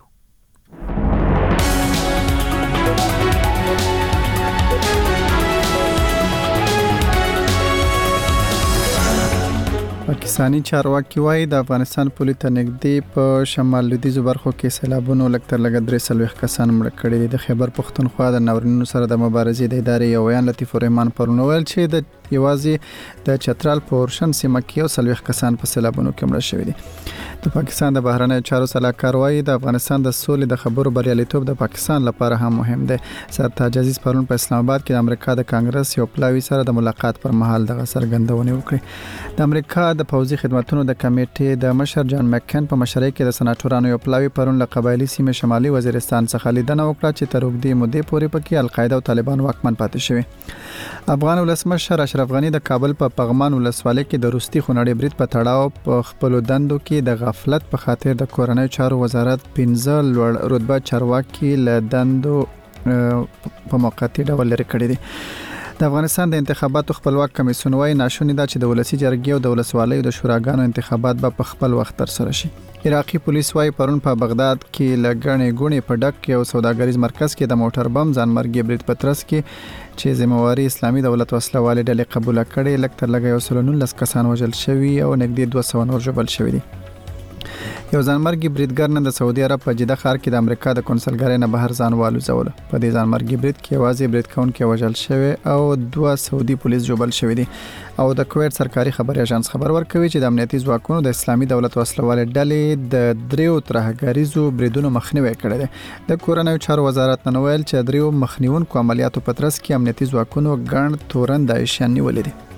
پاکستانی چارواکي وايي د افغانستان پولي ته نږدې په شمال لویدیځو برخو کې سیلابونو لکتر لګ 3 کسان مړ کړي دي. د خیبر پختونخوا د ناورینونو سره د مبارزې د ادارې یو ویان لطیف الرحمن پرون ویل چې د یوازې د چترال په اورشن سیمه کې 3 کسان په سیلابونو کې مړ شوي دي. د پاکستان د بهرنیو چارو سلاکار وايي د افغانستان د سولې د خبرو بریالیتوب د پاکستان لپاره هم مهم دی. سرتاج عزیز پرون په اسلام آباد کې د امریکا د کانګرس یو پلاوی سره د ملاقات پر مهال د څرګندونې وکړې. د امریکا د پوځي خدماتونو د کمیټې د مشر جان مکن په مشرۍ کې د سناتورانو یو پلاوی پرون له قبایلی سیمه شمالي وزیرستان څخه لیدنه وکړه چې تر اوږدې مودې پورې پکې القاعده او طالبان واکمن پاتې شوي. افغان ولسمشر اشرف غنی د کابل په پغمان ولسوالۍ کې د روستي خونړې برید په تړاو په خپل دندو کې د غفلت په خاطر د کورنۍ چارو وزارت 15 لوړ رتبه چارواکي له دندو په موقتی ډول لري کړی دي. د افغانستان د انتخاباتو خپلواک کمیسیون وايي ناشونی ده چې د ولسی جرګې او د ولسوالیو د شوراګانو انتخابات به په خپل وخت تر سره شي. عراقي پولیس وايي پرون په بغداد کې لګڼې غونې په ډک یو سوداګریز مرکز کې د موټر بم ځانمرګي برید پترس کې چې ذمہواری اسلامي دولت وسلواله ډلې قبول کړي لکتر لګي 19 کسان وژل شوي او نږدې 200 نور ژوبل شوي دي. یو ځانمرګي بریدګر نن د سعودي عرب په جده ښار کې د امریکا د کنسلګرۍ نه بهر ځان والوځول. په دې ځانمرګي برید کې یوازې برید کونکي وژل شوی او 2 سعودي پولیس ژوبل شوی دي. او د کویت سرکاري خبري اژانس خبر ورکوي چې د امنیتي ځواکونو د اسلامي دولت وسلواله ډلې د 3 ترهګریزو بریدونو مخنیوي کړی دی. د کورنیو چارو وزارت نن ویل چې 3 مخنیونکو عملیاتو په ترڅ کې امنیتي ځواکونو ګڼ تورن داعشیان نیولې دي.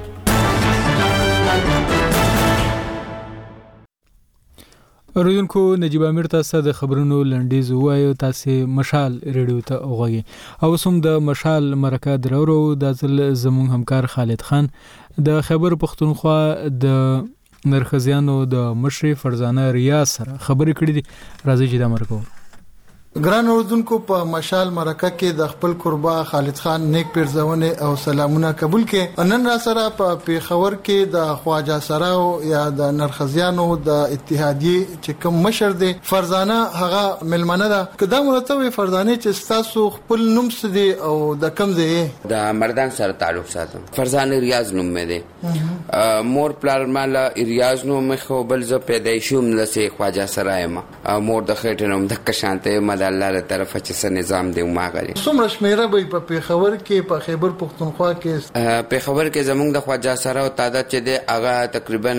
اوریدونکو نجيب امیر تاسو د خبرونو لنډیز وایو. تاسو مشال ریډیو ته اوغږی او سم د مشال مرکه درورو د ځل زمون همکار خالد خان د خیبر پختونخوا د نرخزیانو د مشر فرزانه ریاض سره خبرې کړې دي. راځي چې دا مرکو ګران اوردونکو په مشال مرکه کې د خپل قربا خالد خان نیک پیرزونه او سلامونه قبول کې. نن را سره په پیښور کې د خواجه سراو یا د نرخزیانو د اتحادیه چې کوم مشر دی فرزانه هغه ملمنه ده. کدا مرتبه فرزانه چې تاسو خپل نوم سدي او د کم دی د مردان سره تعلق ساتم. فرزانه ریاض نوم مې دی. مور پلار مال ریاض نوم خو بل ز پیدایشوم لسه خواجه سرایم. مور د خېټنوم د کشانته الله له طرفه چې نظام دی ماغلی. څومره شمیره به په پیښور کې په خیبر پختونخوا کې پیښور کې زمونږ د خواجه سره او تعداد چې دی هغه تقریبا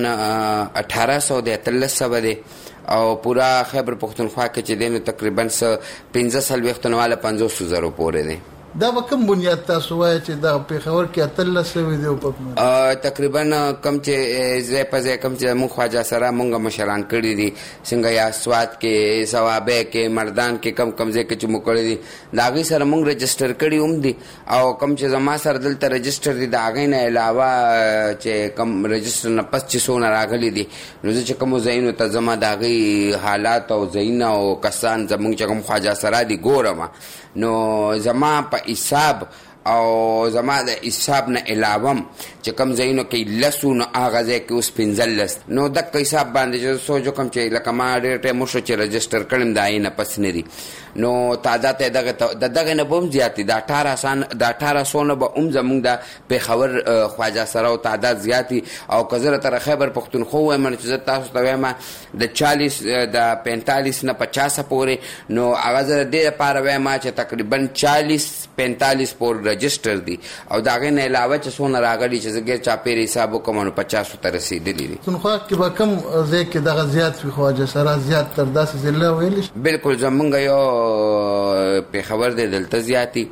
1813 دی او پورا خیبر پختونخوا کې چې دی نو تقریبا 15 وختونواله 500,000 پورې دی. دا کوم بنیاد تاسو وایي چې دا پیښور کې اتل سوي دی په تقریبا کم چې زه په کم چې مونږ خواجه سره مونږه مشران کړی دي څنګه یا سواد کې ثوابه کې مردان کې کم ځای کې چې مو کړی دي دا غي سره مونږ رجستر کړی هم دي او کم چې زما سره دلته رجستر دي دا غي نه علاوه چې کم رجستر نه پس چې سونه راغلي دي نو چې کوم زینو ته زما دا غي حالات او زینا او کسان زمونږ چې کوم خواجه سره دي ګورم نو زما په حساب او زما د حساب نه علاوه چې کم زینو کې لسونه اغازه کې اوس 15 نو د حساب باندې چې سوچو کم چې لکه ما ډېر ټیم شو چې رجستر کړم دا نه پس نه دي نو تعداد دغه نه بوم زیات دي د 1800 نه به زمونږ د پیښور خواجه سره او تعداد زیات او کزره تر خیبر پختونخوا وایم چې تاسو ته وایم د 40 د 45 نه 50 پورې نو اغازه د لپاره وایم چې تقریبا 40-45 پور رجستر دي او داغه نه علاوه چې سونه راغلي چې زګر چا پیر حساب کوم 50 ته رسیدلی دي. تنخوا کې به کم ځای کې دغه زیات وي خواجه سره زیات تر 10 ضلع ویل. بالکل زمونږ یو پیښور د دلته زیاتی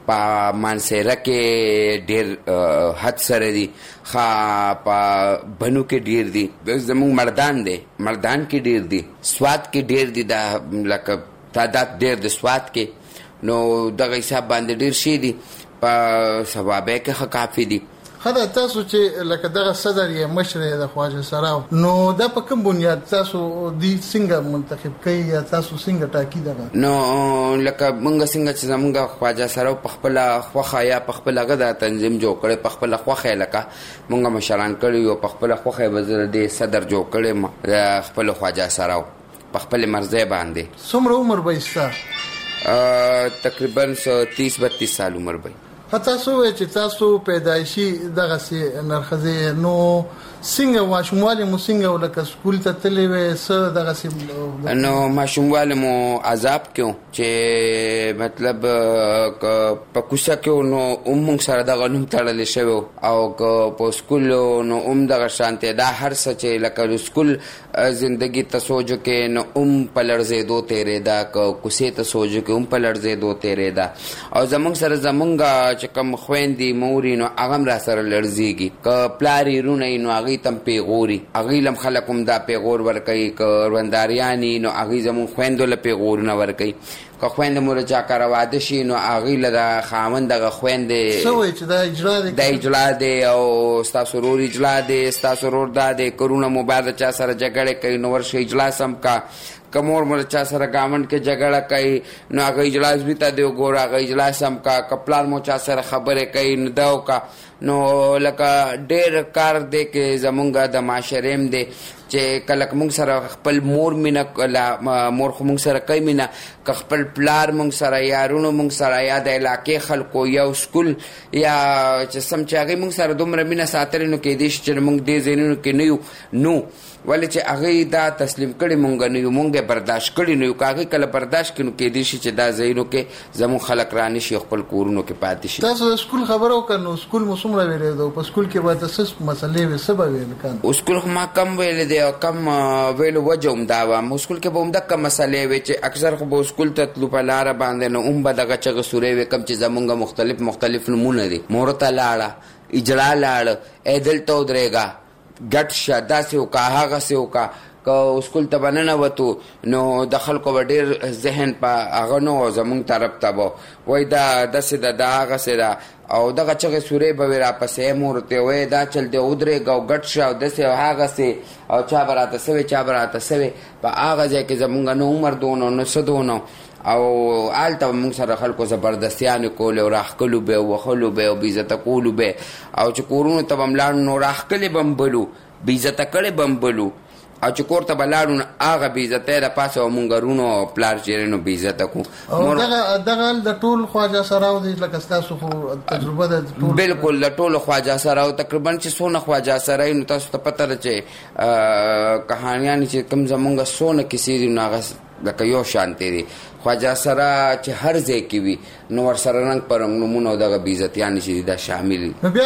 په مانسیره کې ډیر حد سره دي، په بنو کې ډیر دي، زموږ مردان کې ډیر دي، سوات کې ډیر دي، دا لکه تعداد ډیر د سوات کې. نو دغه حساب باندې ډیر شي دي، په ثوابه کې کافي دي. خدای تاسو چې لکه دغه صدر یې مشر د خواجه سراو، نو دا په کوم بنیاد تاسو دی څنګه منتخب کړئ یا تاسو څنګه ټاکی دغه؟ نو لکه مونږ څنګه چې زمونږ خواجه سراو په خپل خوخه یا په خپل غدا تنظیم جوړ کړي، په خپل خوخه لکه مونږ مشران کړي او په خپل خوخه وزیر دی صدر جوړ کړي خپل خواجه سراو په خپل مرزه باندې. څومره عمر به استا؟ تقریبا 30-32 سال عمر به. تاسو چې تاسو پیدایشي دغه سي نرخزه نو څنګه ماشومواله مو څنګه ولکه سکول ته تللی وې څه دغه سي؟ نو ماشومواله مو عذاب کیو چې مطلب په کوڅه کې نو موږ سره دغه نوم تړل شوی او په سکول نو دغه شانته دا هر څه چې لکه سکول زندگی ته سوچو کې نو په لړزې دو تیرې دا کوڅه ته سوچو کې په لړزې دو تیرې دا او زمونږ سره زمونږ چې کوم خويندې موري نو هغه را سره لړزيږي ک پلاری رونه نو هغه تم پیغوري هغه لم خلقم دا پیغور ور کوي ک ونداریانی نو هغه زمون خويندو له پیغور نه ور کوي ک خويند مور چا کار واده شي نو هغه له خاوند دغه خويندې سوې چې دا اجرا دي او تاسو رور اجرا دي تاسو رور داده کرونا موبایل چا سره جګړه کوي نو ورشي اجلاس هم کا کمور مر چا سره گاوند کې جګړه کوي نو هغه اجلاس بھی ته دی ګور هغه اجلاس هم کا کپلار مو چا سره خبره کوي نو داو کا نو لکه ډېر کار دی کې زمونږ د معاشرم دی چې کله موږ سره خپل مور مینا مور خو موږ سره کوي مینا که خپل پلار موږ سره یارونو موږ سره یا د علاقې خلکو یا سکول یا چې سم چې هغه موږ سره دومره مینا ساتل نو کې دې چې موږ دې زینونو کې نو ولې چې هغه دا تسلیم کړي مونږ نه یو مونږه برداشت کړي نو کاږي کله برداشت کینو کې دي چې دا زینو کې زمو خلک رانی شي خپل کورونو کې پاتې شي. تاسو سکول خبرو کنو سکول مو څومره ویلې دو په سکول کې به تاسو مسلې و سبا ویل کان سکول ما کم ویلې دی او کم ویلو وجوم دا و سکول کې به هم د کم مسلې و چې اکثر خو سکول ته تلو په لار باندې نو به دغه چغه سورې و کم چې زمونږ مختلف نمونه دي مورته لاړه اجرا لاړه ایدل تو درېګا ګټ شاده سه او کا هغه سه او کا سکول ته بننه وته نو د خلکو ډېر ذهن په هغه نو زمونږ طرف ته وای دا دسه د هغه سره او دغه چغه سورې به را پسې مورته وای دا چل دی ودرې گاو ګټ شاو دسه هغه سه او چا براته سوي په هغه ځای کې زمونږ نو عمر دونو نو سدونو او آلته موږ سره خلکو زبردستیان کول او راخلو به او خلو به او عزت کولو به او چې کورونو ته بملان نو راخلې بمبلو عزت کړي بمبلو او چې کورته بلاړو هغه عزت د پاسه مونږ رونو پلار چیرنو عزت کو دغه د ټول خواجه سراو د لکه تاسو خو تجربه د ټول بالکل د ټول خواجه سراو تقریبا چې سونه خواجه سرای نو تاسو ته پته چې کہانیاں چې کم زمونږ سونه کسی دی ناغه لکه یو شانته دي خواجه سره چې هر ځای کې وي نو ور سره رنگ پرنګ نمونه دغه بیزتیان شي دا شامل نو بیا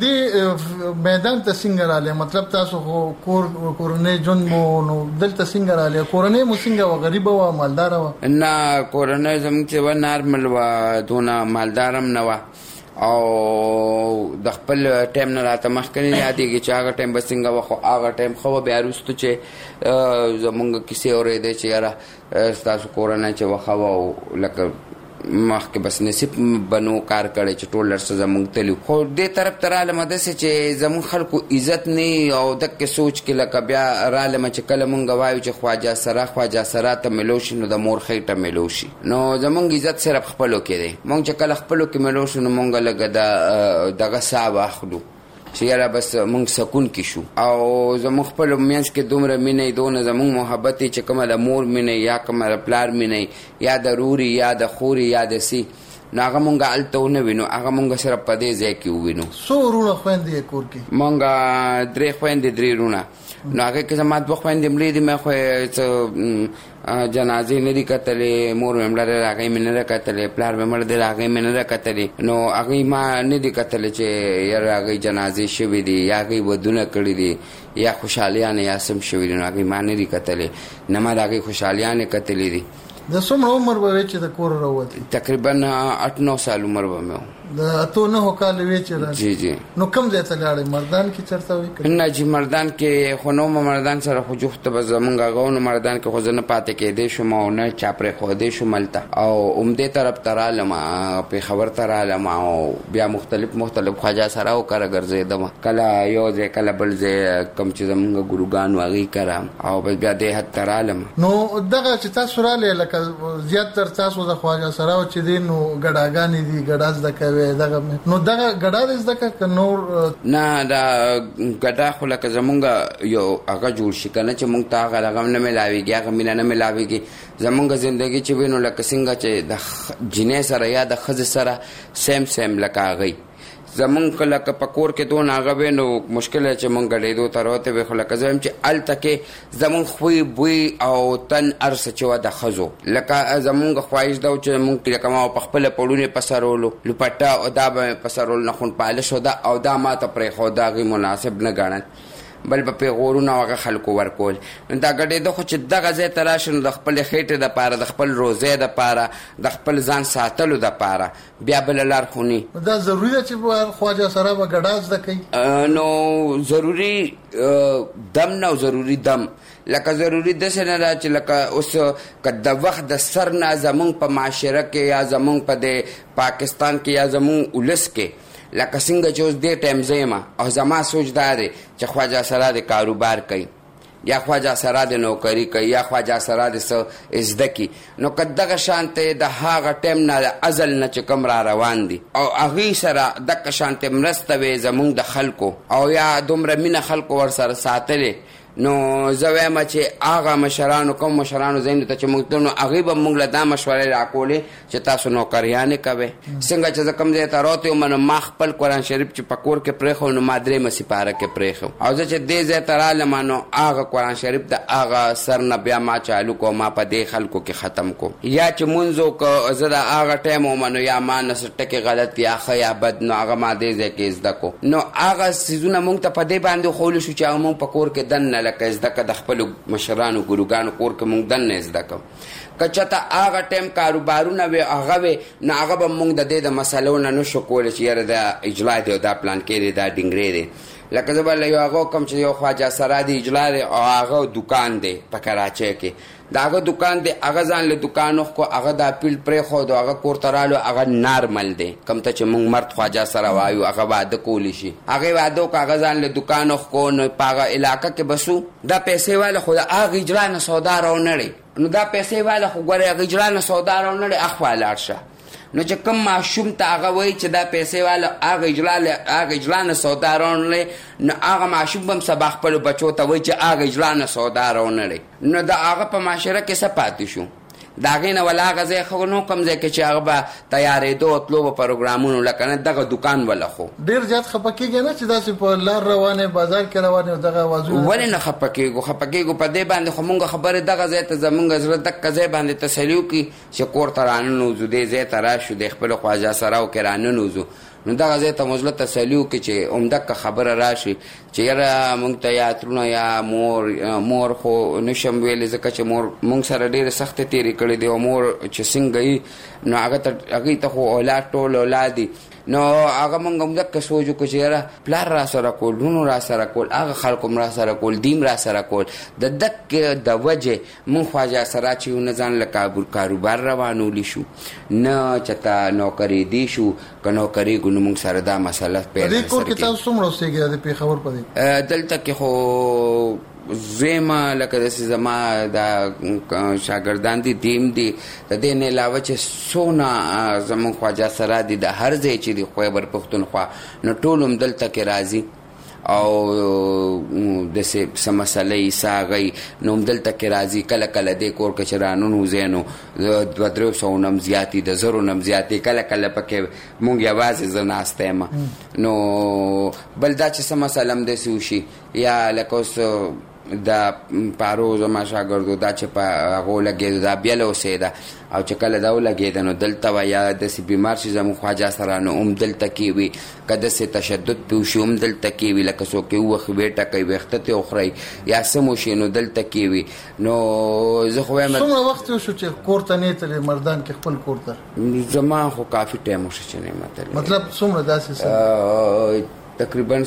د میدان ته څنګه رااله مطلب تاسو کورنۍ جون مو نو دلته څنګه رااله کورنۍ مو څنګه و غریب او مالدار و نه کورنۍ زموږ چې و نارمل و دونه مالدارم نه و او د خپل ټایم نه راته مخکنی یادېږي چې هغه ټایم به څنګه و خو هغه ټایم خو بیا وروسته چې زمونږ کیسې اورېدې چې یاره ستاسو کورنۍ چې وخه او لکه مخکې بس نصیب بنو کار کړی چې ټول لرسه زمونږ تلو خو دې طرف ته رالم داسې چې زمونږ خلکو عزت نه او دکې سوچ کې لکه بیا رالم چې کله مونږ وایو چې خواجه سره ته ملو شي نو د مور خېټه ملو شي نو زمونږ عزت صرف خپلو کې دی مونږ چې کله خپلو کې ملو شو نو مونږ لږ دغه صاحب اخلو چې یاره بس مونږ سکون کې شو او زمونږ خپل مینس کې دومره مینې دونه زمونږ محبت چې کومه د مور مینې یا کومه د پلار مینې یا د روري یا د خوري یا د سی نو هغه مونږ هلته ونه وینو هغه مونږ صرف په دې ځای کې ووینو څو وروڼه خویندې کور کې مونږ 3 خویندې 3 وروڼه نو هغه کې زما 2 خویندې مړې دي مې خو جنازې نه دي کتلې مور مې مړه راغی مې نه کتلې پلار مې مړ دی راغی مې نه کتلې نو هغه ما نه دي کتلې چې یاره هغه جنازې شوي دي یا هغه ودونه کړی دي یا خوشحالیانه یا سم شوي دي نو هغه ما نه دي کتلې نه ما هغه خوشحالیانه کتلې دي د څومره عمر به چې د کور راوتی؟ تقریبا 8-9 سال عمر به مې د اته نه کال وی چې راځي. جی جی. نو کوم ځای ته لاړې؟ مردان کې چرته وی؟ نه جی مردان کې خو نو مردان سره خو جوخت به زمونږ غوونه مردان کې خو زنه پاتې کې دې شو ما نه چاپره خو دې شو ملته او عمده طرف ترالم په خبر ترالم او بیا مختلف خواجه سره او کار ګرځیدم کله یو ځای کله بل ځای کم چې زمونږ ګروګان واغی کرام او بیا دې حد ترالم. نو دغه چې تاسو را لکه زیات تر تاسو د خواجه سره او چې دین نو ګډاګانې دي ګډاز د کوي دغه نو دغه ګډا د ځکه نور نه دا ګډا خو لکه زمونږ یو هغه جوړ شي کنه چې مونږ ته هغه رقم نه ملاويږي هغه مینه نه ملاويږي زمونږ ژوندۍ چې وینو لکه څنګه چې د جنې سره یا د خځې سره سیم لکه هغه زمونږ لکه پکور کې دون هغه وینو مشکل چې مونږ غړېدو تر وته به خلک زم چې ال تکي زمونږ خوې بوي او تن ارس چې و د خزو لکه زمونږ خواهش دا چې مونږ لکه ما په خپل پړونه پسرولو لپټا او دا به پسرول نه خون پالش او دا ماته پرې خو دا غي مناسب نه ګڼل بل په غورونه هغه خلکو ورکول. دا غډې د خو چې دغه ځای تراشن د خپل خېټه د پاره د خپل روزه د پاره د خپل ځان ساتلو د پاره بیا بل لار خونی دا ضروری ده چې خواجه سره به ګډاز د کوي. نو ضروری دم نو ضروری دم لکه ضروری د سره را چې لکه اوس کله وخت د سر نه زمونږ په معاشره کې یا زمونږ په پاکستان کې یا زمونږ ولس کې لکه څنګه چې اوس دې ټایم زما او زما سوچ دا دی چې خواجه سره د کاروبار کوي یا خواجه سره د نوکری کوي یا خواجه سره د زده کی نو کداغه شانته د هغه ټایم نه ازل نه چې کوم را روان دي او هغه سره د شانته مرسته وي زمونږ د خلکو او یا دومره مینه خلکو ور سره ساتلې نو زویم چې هغه مشرانو کوم مشرانو زین ته چې موږ ته نو هغه به موږ له دا مشورې راکولې چې تاسو نوکریانه کوي څنګه چې کوم ځای ته راته من ما خپل قرآن شریف چې پکور کې پرېخو نو مادرې مسیپاره کې پرېخو او چې دې ځای ته رااله مانو هغه قرآن شریف د هغه سر نه بیا ما چالو کو ما په دې خلکو کې ختم کو یا چې مونږ کو زدا هغه ټایم ومنو یا ما نسټه کې غلط یا خیا بد نو هغه ما دې ځای کې زده کو نو هغه سيزونه مونږ ته په دې باندې خول شو چې مونږ پکور کې دن لکه زدکه د خپل مشرانو ګروګانو کور کې مونږ دن نه زدکه کچته هغه ټیم کاروبارونه وي هغه وي نه هغه به مونږ د دې د مسلو نه نشو کول چې یاره د اجلا دی او دا پلان کې دا ډینګری دی لکه زبر یو هغه کوم چې یو خواجه سره دی اجلا دی او هغه دکان دی په کراچۍ کې داغه دکان دی هغه ځان له دکانو کو هغه د اپیل پرې خو دا هغه کورترالو هغه نارمل دی کوم ته چې مونږ مرد خواجه سره وایو هغه واده کولی شي هغه واده کاغذ ځان له دکانو کو نو پاغه علاقې کې بسو دا پیسې والا خو هغه اجرا نه سودا راونړي نو دا پیسې والا خو ګوره هغه اجرا نه سودا راونړي اخوال ارشه نو چې کوم معشوم ته هغه وای چې دا پیسې والا هغه اجرا نه سودا راونړي نو هغه معشوم هم سبا خپل بچو ته وای چې هغه اجرا نه سودا راونړي نو دا هغه په معاشره کې څه پاتې شو داغه نه ولا غزه خو نو کم ځای کې چې هغه به تیارې دوه طلوع پروګرامونو لکه نه دغه دکان ولا خو ډیر زیات خپکیږي نه چې داسې په لار روانه بازار کې روانه دغه وازونه ولې نه خپکیږي په دې باندې خو مونږ خبره دغه ځای ته زمونږ زړه دغه ځای باندې تسلیو کی چې کور ترانو زو دې ځای ترا شو د خپل خواجه سره او کرانو زو نو دغه ځای ته مزله تسلیو کی چې عمدک خبره راشي چې یاره مونږ ته یا ترونه یا مور خو نشم ویل ځکه چې مونږ سره ډیره سخت تیری کړې دی او مور چې څنګه نو هغه ته خو اولاد ټول اولادي نو هغه مونږ هم دغه سوچو کو چې یاره پلار را سره کول نو را سره کول هغه خلکو را سره کول دیم را سره کول د دک د وجه مونږ خواجه سره چې نه ځان لکه کاروبار روانول شو نه چتا نوکری دی شو که نوکری ګنو مونږ سره دا مسله پیدا دې کور کې تاسو څومره اوسېږئ د پیښور په دې دلته کې خو زما لکه د زما د شاګردان دي دیم دي د دې نه علاوه چې سونا زمون خواجه سره دي د هر ځای چې دی خیبر پختونخوا نو ټولم دلته کې راځي او د سمسلې ساغي نو دلته کې راځي کله کله د کور کې چرانو نو زینو د درو سونم زیاتی د زرو نم زیاتی کله کله پکې مونږ یوازې زناسته ما نو بل دا چې سمسلم د سوشي یا لکه دا پارو زما شاګردو دا چې په هغو لګېدو دا بیا له اوسېده او چې کله دا ولګېده نو دلته به یا داسې بیمار شي زموږ خواجه سرانو هم دلته کې وي که داسې تشدد پې وشي هم دلته کې وي لکه څوک یې ووښي ویې ټکوي ویښته ترې وخورئ یا څه مو شي نو دلته کې وي نو زه خو وایم څومره وخت وشو چې کور ته نه تلې مردان کې خپل کور ته زما خو کافي ټایم وشو چې نه متلې مطلب څومره داسې تقریبا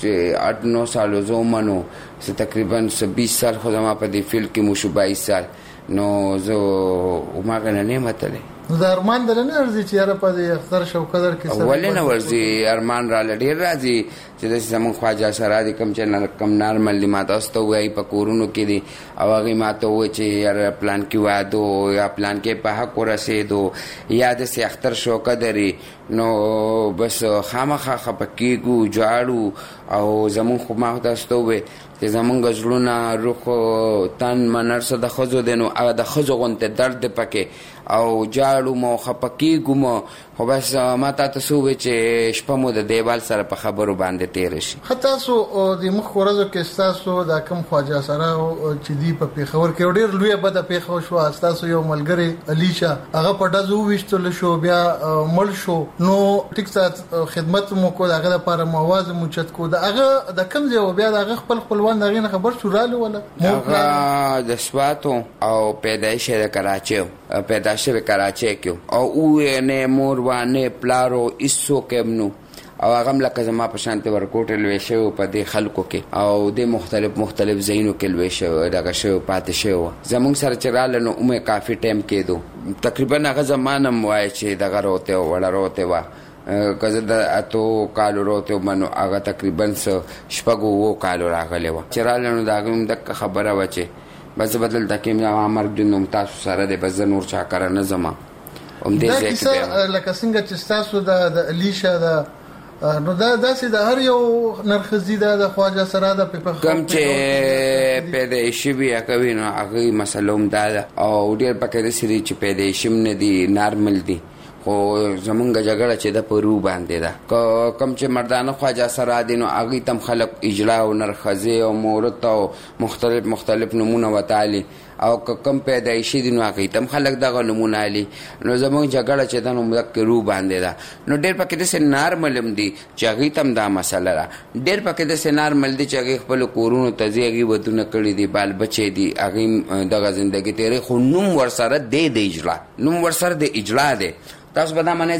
8-9 سالو زه ومنو تقریبا 20 سال خو زما په دې فیلډ کې مو شو 22 سال نو زه هماغه نه یم تللی د ارمان دل نه ورځي چې یاره په دې اختر شو قدر کې سره ولې نه ورځي ارمان را لډیر راځي چې د زمون خواجه سره د کم چنل کم نارمل ما تاسو ته وایي په کورونو کې دي او هغه ما ته وایي چې یاره پلان کې وادو یا پلان کې په حق ورسېدو یا د سي اختر شو قدرې نو بس خامخا خپکیګو جاړو او زمون خو ما تاسو ته وایي چې زمونږ زړونه روح تن منر څه د خزو دینو هغه د خزو غونته درد پکې او جاړو مو خپکیګو مو خو بس ما تاسو وایي چې شپه مو د دیوال سره په خبرو باندې تیر شي حتی سو د مخ ورځو کې تاسو د کم خواجه سره چې دی په پیښور کې ډېر لوی بده پیښو شو تاسو یو ملګری الیشا هغه په دزو وشتل شو بیا مل شو نو ټیک خدمت مو کو دغه لپاره موازه مو چت کو دغه د کم ځای بیا دغه خپلوان دغه خبر شو رااله ولا هغه د سواتو او پیدایش د کراچي پیدایش د کراچي کې او او نه مور وانه پلارو ایسو کېمنو او هغه لکه زما په شانته ورکوټ لوي شو په دې خلکو کې او د مختلف زینو کې لوي شو دغه شو پاتې شو زمونږ سره چراله نو عمر کافي ټایم کېدو تقریبا هغه زمانه موای چې دغه روته وړه روته وا کزه د اتو کالو روته منو هغه تقریبا شپږو وو کالو راغلی و چراله نو دغه د خبره وچه بس بدل تکیم یا امر د نوم تاسو سره د بز نور چا کار نه زما هم دې ځکه لکه څنګه چې تاسو د الیشا د نو دا داسې د هر یو نرخزي د خواجه سره د په کم چې پیدایشي بیا کوي نو هغه مسلوم دا او ډیر پکې د سری چې پیدایشي نه دي نارمل دي خو زمونږ جګړه چې د پرو باندې ده کم چې مردانه خواجه سره دي نو هغه تم خلق اجلا او نرخزي او مورت او مختلف نمونه وتعالي او کم پیدایشي دي نو هغه تم خلق دغه نمونه علي نو زمونږ جګړه چې د نو مذکرو باندې ده نو ډېر پکې د نارملم دي چې هغه تم دا مسله را ډېر پکې د نارمل دي چې هغه خپل کورونو تزيغي ودونه کړی دي بال بچي دي هغه دغه ژوندۍ تیرې خو نوم ورسره د اجلا نوم ورسره د اجلا ده تاسو به دا منئ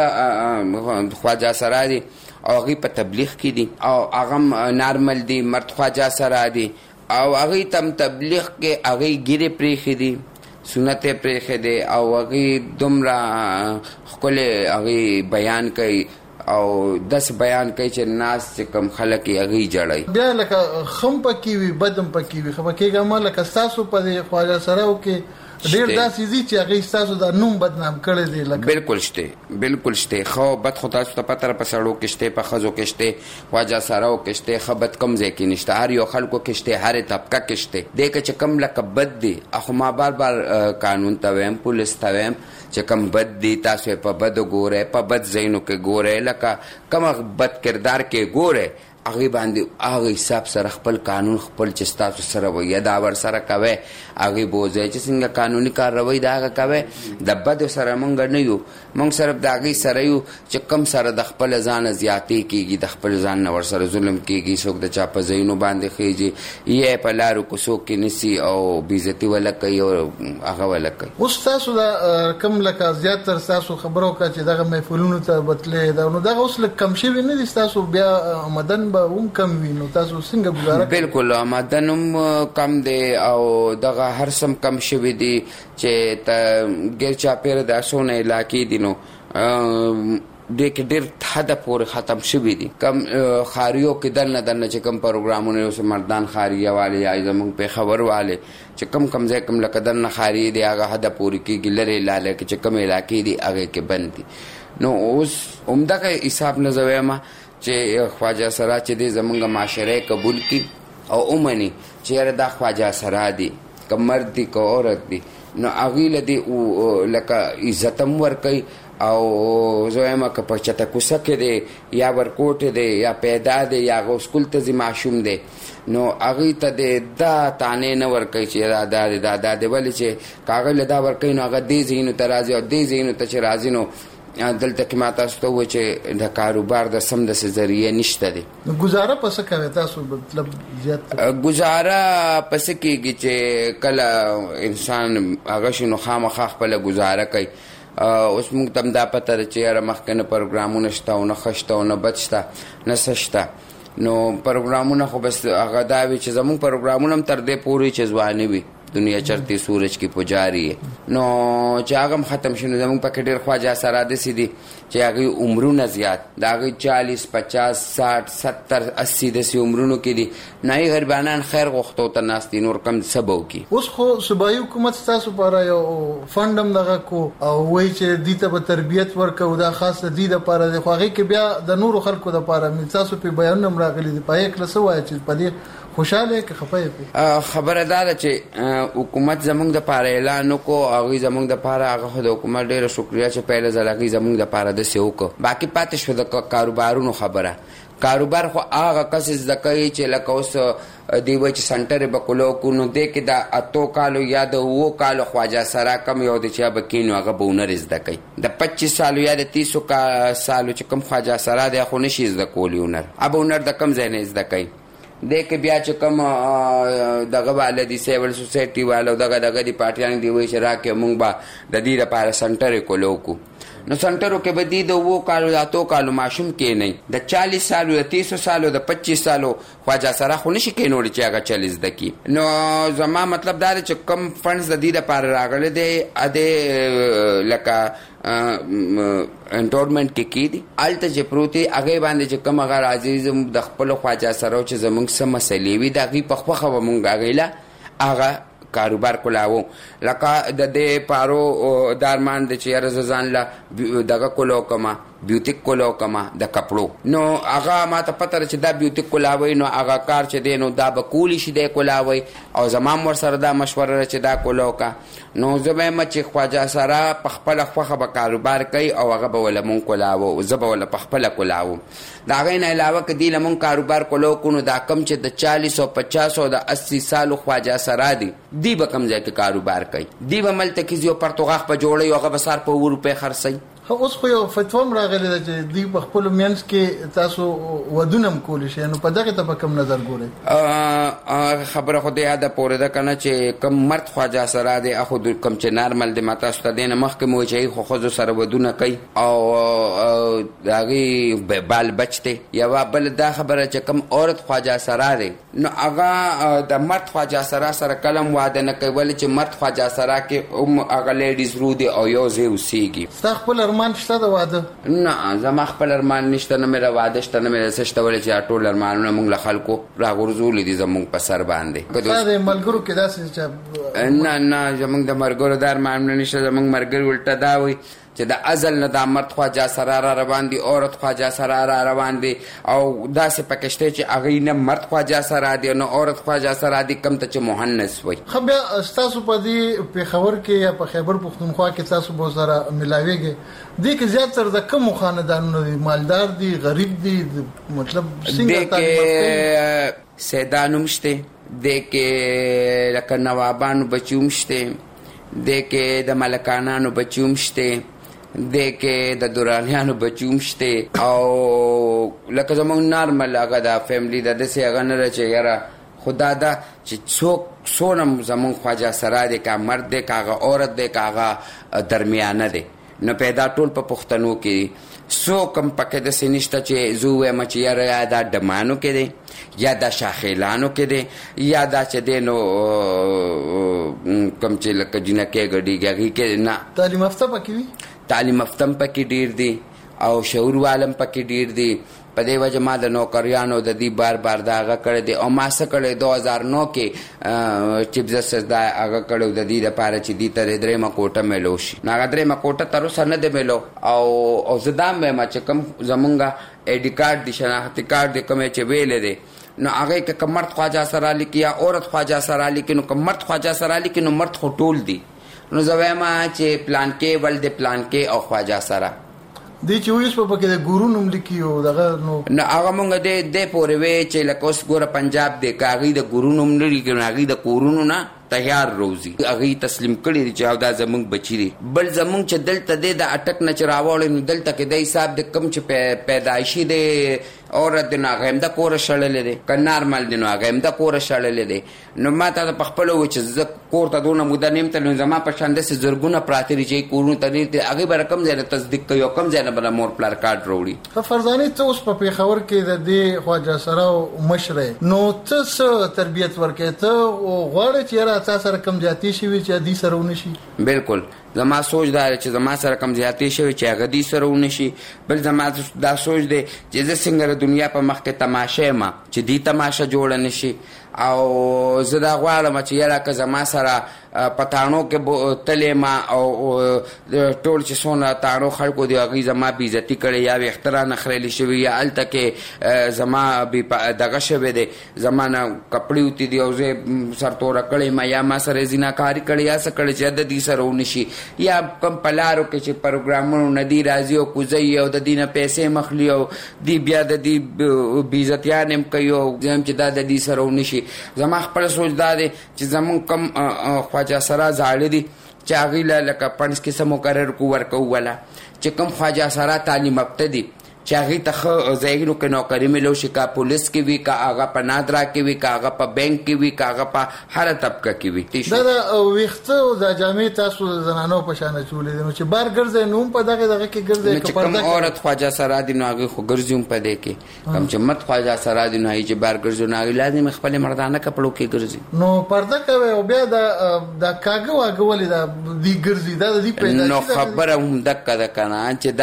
زمونږ خواجه سره دي او هغه په تبلیغ کې دي او هغه نارمل دي مرد خواجه سره دي او هغه تم تبلیغ کې هغه ګیره پریخي دي سنت پریخي دي او هغه دومره خپل هغه بیان کوي او داس بیان کوي چې ناس کم خلک هغه جړای بیا لکه خم پکې وي بدم پکې وي خو کېګه ما لکه تاسو په خواجه سره او کې ډیر داسې دي چې هغه تاسو د نوم بدنام کړی دی لکه بالکل شته خو بد خو تاسو ته پتر په سړو کې شته په خزو کې شته خواجه سره او کې شته خبت کم ځای کې نشته هر یو خلکو کې شته هر طبقه کې شته دغه چې کم لکه بد دي اخو ما بار قانون ته ویم پولیس ته ویم چې کم بد دي تاسو په بد ګوره په بد زینو کې ګوره لکه کم بد کردار کې ګوره هغه باندې هغه حساب سره خپل قانون خپل چې تاسو سره وي دا ور سره کوي هغه بوزي چې څنګه قانوني کاروي دا هغه کوي د بد سره مونږ نه یو مونږ سره د هغه سره یو چې کم سره د خپل ځان زیاتی کیږي د خپل ځان ور سره ظلم کیږي څوک د چا په زینو باندې خيږي یې په لارو کو څوک کې نسی او بیزتی ولا کوي او هغه ولا کوي اوس تاسو د کم لکه زیات تر تاسو خبرو کا چې دغه محفلونو ته بتلې دا نو دغه اوس لکه کم شي نه دي تاسو بیا آمدن به هم کم وینو تاسو څنګه ګزاره بالکل آمدنم کم دی او دغه هر سم کم شوی دی چې ته ګر چا پیر د اسونه علاقې دي نو ډېر حد پورې ختم شوی دي کم خاریو کې دنه چې کم پروګرامونه اوس مردان خاریه والے یا زمونږ په خبر والے چې کم ځای کم لکه دنه خاری دی هغه حد پورې کې ګلره لاله چې کم علاقې دي هغه کې بند دي نو اوس عمدہ حساب نه زویما چې خواجه سره چې د زمونږ معاشره قبول کی او اومني چې دا خواجه سره دي کمر دي کو عورت دي نو اغه لدی لکه عزتم ور کوي او زویمه که په چتکوسه کې دی یا ورکوټ دی یا پیدا دی یا هغه سکول ته ځي ماشوم دی نو هغې ته د دا تانې نه ورکوي چې دا دی ولې چې که هغه له دا ورکوي نو هغه دې ځایونو ته راځي او دې ځایونو ته چې راځي نو دلته کې ما تاسو ته ووایي چې د کاروبار د سمدستې ذریعه نشته دی. ګزاره په څه کوئ تاسو مطلب زیات ګزاره په څه کېږي چې کله انسان هغه شي نو خامخا خپله ګزاره کوي. اوس موږ ته هم دا پته ده چې یاره مخکې نه پروګرامونه شته او نه ښه شته او نه بد شته نه څه شته نو پروګرامونه خو بس هغه دا وي چې زموږ پروګرامونه هم تر دې پورې چې ځواني وي دنیا چرتی سورج کی پجاری نو چې هغه هم ختم شي نو زموږ پکې ډېر خواجه اثرات داسې دي چې هغوی عمرونه زیات د هغوی 40 50 60 70 80 داسې عمرونو کې دي نه یې غریبانان خیر غوښتو ته ناست دي نور کم څه به وکړي. اوس خو صوبایي حکومت ستاسو لپاره یو فنډ هم دغه کو او وایي چې دې ته به تربیت ورکوو دا خاص د دې دپاره دی خو هغې کې بیا د نورو خلکو دپاره تاسو پې بیانونه هم راغلي دي په هغې کله څه وایي چې په دې خوشاله که خپه یې خبره دا ده چې حکومت زموږ دپاره اعلان وکړو هغوی زموږ دپاره هغه خو د حکومت ډېره شکریه چې پهله ځل هغوی زموږ دپاره داسې وکړو باقي پاتې شوه د کاروبارونو خبره کاروبار خو هغه کس زده کوي چې لکه اوس دوی وایي چې سنټر یې به کلو کړو نو دې کې د 8 کالو یا د 9 کالو خواجه سرا کم یو دی چې به کینو هغه به هنر زده کوي د 25 سالو یا د 30 سالو چې کم خواجه سرا دی خو نشي زده کولی هنر هغه هنر د کم ځای نه زده کوي دې کې بیا چې کوم دغه والا دي سیول سوسایټي والا دغه دي پارټیان دی وایي چې راکې موږ به د دې لپاره سنټر یې کولو کو نو سنټرو کې به دي د 9 کالو د 8 کالو ماشوم کې نه د 40 سالو د 30 سالو د 25 سالو خواجه سره خو نشي کېنولی چې هغه 40 دکی نو زما مطلب دا دی چې کم فنډز د دې لپاره راغلی دی ادې لکه انټورمنټ کې کی دي الته چې پروتي هغه باندې چې کوم هغه راځي د خپل خواجه سره چې زمونږ سم مسلې وي دغه په خوخه و مونږ غیلا هغه کاروبار کولاو لکه د دې پارو دارمان د چیر ځان لا دغه کولو کما بیوټیک کولو کما د کپړو نو هغه ما ته پته چې دا بیوټیک کولاوي نو هغه کار چې دی نو دا به کولی شي دی کولاوي او زمام ور سره دا مشوره چې دا کولو کا نو زه به چې خواجه سره په خپل خوخه به کاروبار کوي او هغه به ول مون کولاو زه به ول په خپل کولاو دا غین علاوه کدی لمون کاروبار کولو کو نو دا کم چې د 40 او 50 او د 80 سالو خواجه سره دی به کم ځای کې کاروبار کوي دی به ملته کې یو پرتګاغ په جوړي او هغه بسار په روپے خرڅي اوس خو یو فتوا راغلی ده چې دوی په خپل مینس کې تاسو ودونم کولی شي نو په دغه ته په کوم نظر ګورئ خبره خو د یاده پورې ده کنه چې کم مرد خواجه سره دی اخو کم چې نارمل دی ماته ست دینه مخکې مو چې خو خو سره ودونه کوي او داغي بال بچته یا بل دا خبره چې کم عورت خواجه سره دی نو هغه د مرد خواجه سره کلم واده نه کوي ولې چې مرد خواجه سره کې هغه لیډیز رو دی او یو ځای اوسېږي خپل ارمان شته د واده نه زما خپل ارمان نشته نه مې واده شته نه مې څه شته ولې چې ټول ارمانونه موږ له خلکو راغورځولي دي زموږ په سر باندې دا ملګرو کې داسې چې نه زموږ د مرګرو د ارمانونه نشته زموږ مرګري الټه دا وي چې د ازل نه د مرد خواجه سره را روان دي عورت خواجه سره را روان دي او داسې پکشته چې هغه نه مرد خواجه سره دي نو عورت خواجه سره دي کم ته چې مهندس وي خو بیا تاسو په دې پیښور کې یا په خیبر پختونخوا کې تاسو به سره ملاويږي دي کې زیات تر د کم خاندانونو دي مالدار دي غریب دي مطلب څنګه تعلیم سیدانو مشته د کې لکه نوابانو بچوم شته د کې د ملکانانو بچوم شته د کې د دورانیانو بچوم شته او لکه زمونږ نارمل هغه د فیملی د داسې هغه نه چې یاره خدا دا چې څوک سونم زمونږ خواجه سره دی که مرد دی که هغه عورت دی که هغه درمیانه دی نو پیدا ټول په پښتنو کې څوک هم پکې داسې نشته چې زه ووایم چې یاره یا دا ډمانو کې دی یا دا شاخیلانو کې دی یا دا چې دی نو کوم چې لکه جنکې ګډېږي هغې کې نه تعلیم یافته پکې وي تعلیم یافته هم پکې ډېر دي او شعور والم پکې ډېر دي په دې وجه ما د نوکریانو د دې بار دا هغه کړی دی او ما څه کړی 2009 کې چیف جسټس دا هغه کړی د دې دپاره چې دې ته د درېیمه کوټه میلو شي نو هغه درېیمه کوټه تر اوسه نه دی میلو او زه دا هم وایم چې کوم زمونږ آی ډي کارډ دی شناختي کارډ دی کوم چې ویلی دی نو هغه کې مرد خواجه سره لیکي یا عورت خواجه سره لیکي نو مرد خواجه سره لیکي نو مرد خو ټول دي نو زویما چې پلان کې ول د پلان کې او خواجه سره د چويس په پکې د ګورو نوم لیکيو دغه نو هغه مونږ د پورې وی چې لکه اوس ګوره پنجاب د کاغی د ګورو نوم نه لیکي هغه د کورونو نه تیار روزي هغه تسلیم کړي چې دا زمونږ بچی دي بل زمونږ چې دلته د اٹک نه چراوړ نو دلته کې د حساب د کم چې پیدایشي د اور د ناغم د کور شړلې دي ک نارمل دي نو هغه د کور شړلې دي نو ما ته په خپل و چې ز کور ته دونه موده نیم ته زما په شان د زرګونه پراتري چې کورونو ته دي هغه به رقم ځای تصدیق کوي کم ځای نه بل مور پلار کارت وروړي فرزانه ته اوس په پیښور کې د دې خواجه سره مشره نو څه تربيت ورکې ته غواړي چې را تاسو سره کم زیاتی شي چې دې سره ونشي بالکل زما سوچ دا چې زما سره کم زیاتی شوی چې هغه دې سره ونشي بل زما دا سوچ دی چې زه څنګه دنیا په مخ کې تماشه ما چې دې تماشه جوړ نشي او زه دا غواړم چې یاره که زما سره پټانو کې تلې ما او ټول چې څونه تاړو خلکو دی هغه زما بې عزتي کړي یا اختراع نخرلی شوی یا الته کې زما دغه شوی دی زما نه کپړې وتی دی او زه سرتوره کړی ما یا ما سره زیناکاري کړي یا څه کړي چې د دې سره ونشي یا کم پلارو کې چې پروګرامونو ندی راځي او کوزي او د دینه پیسې مخلی او دی بیا د دې بې عزتیان هم کوي او زم چې دا د دې سره ونشي زما خپل سوچ دا دی چې زمون کم خواجه سره زاړه دي چې هغه لکه پنځ کې سم مقرر کو ورکو ولا چې کم خواجه سره تعلیم ابتدی چې هغه ته زایګلو کې نوکری ملو شي کا پولیس کې وی کا هغه په نادرا کې وی کا هغه په بانک کې وی کا هغه په هر طبقه کې وی دا ویخته او د جامع تاسو زنانو په شان چولې نو چې بار ګرځي نو په دغه کې ګرځي چې کوم عورت خواجه سره دي نو هغه خو ګرځي په دې کې کم چې مت خواجه سره دي نو چې بار ګرځي نو لازم خپل مردانه کپړو کې ګرځي نو پرده کوي او بیا د کاغه واغول دا دی ګرځي دا د پیدا نو خبره هم دک د کنه چې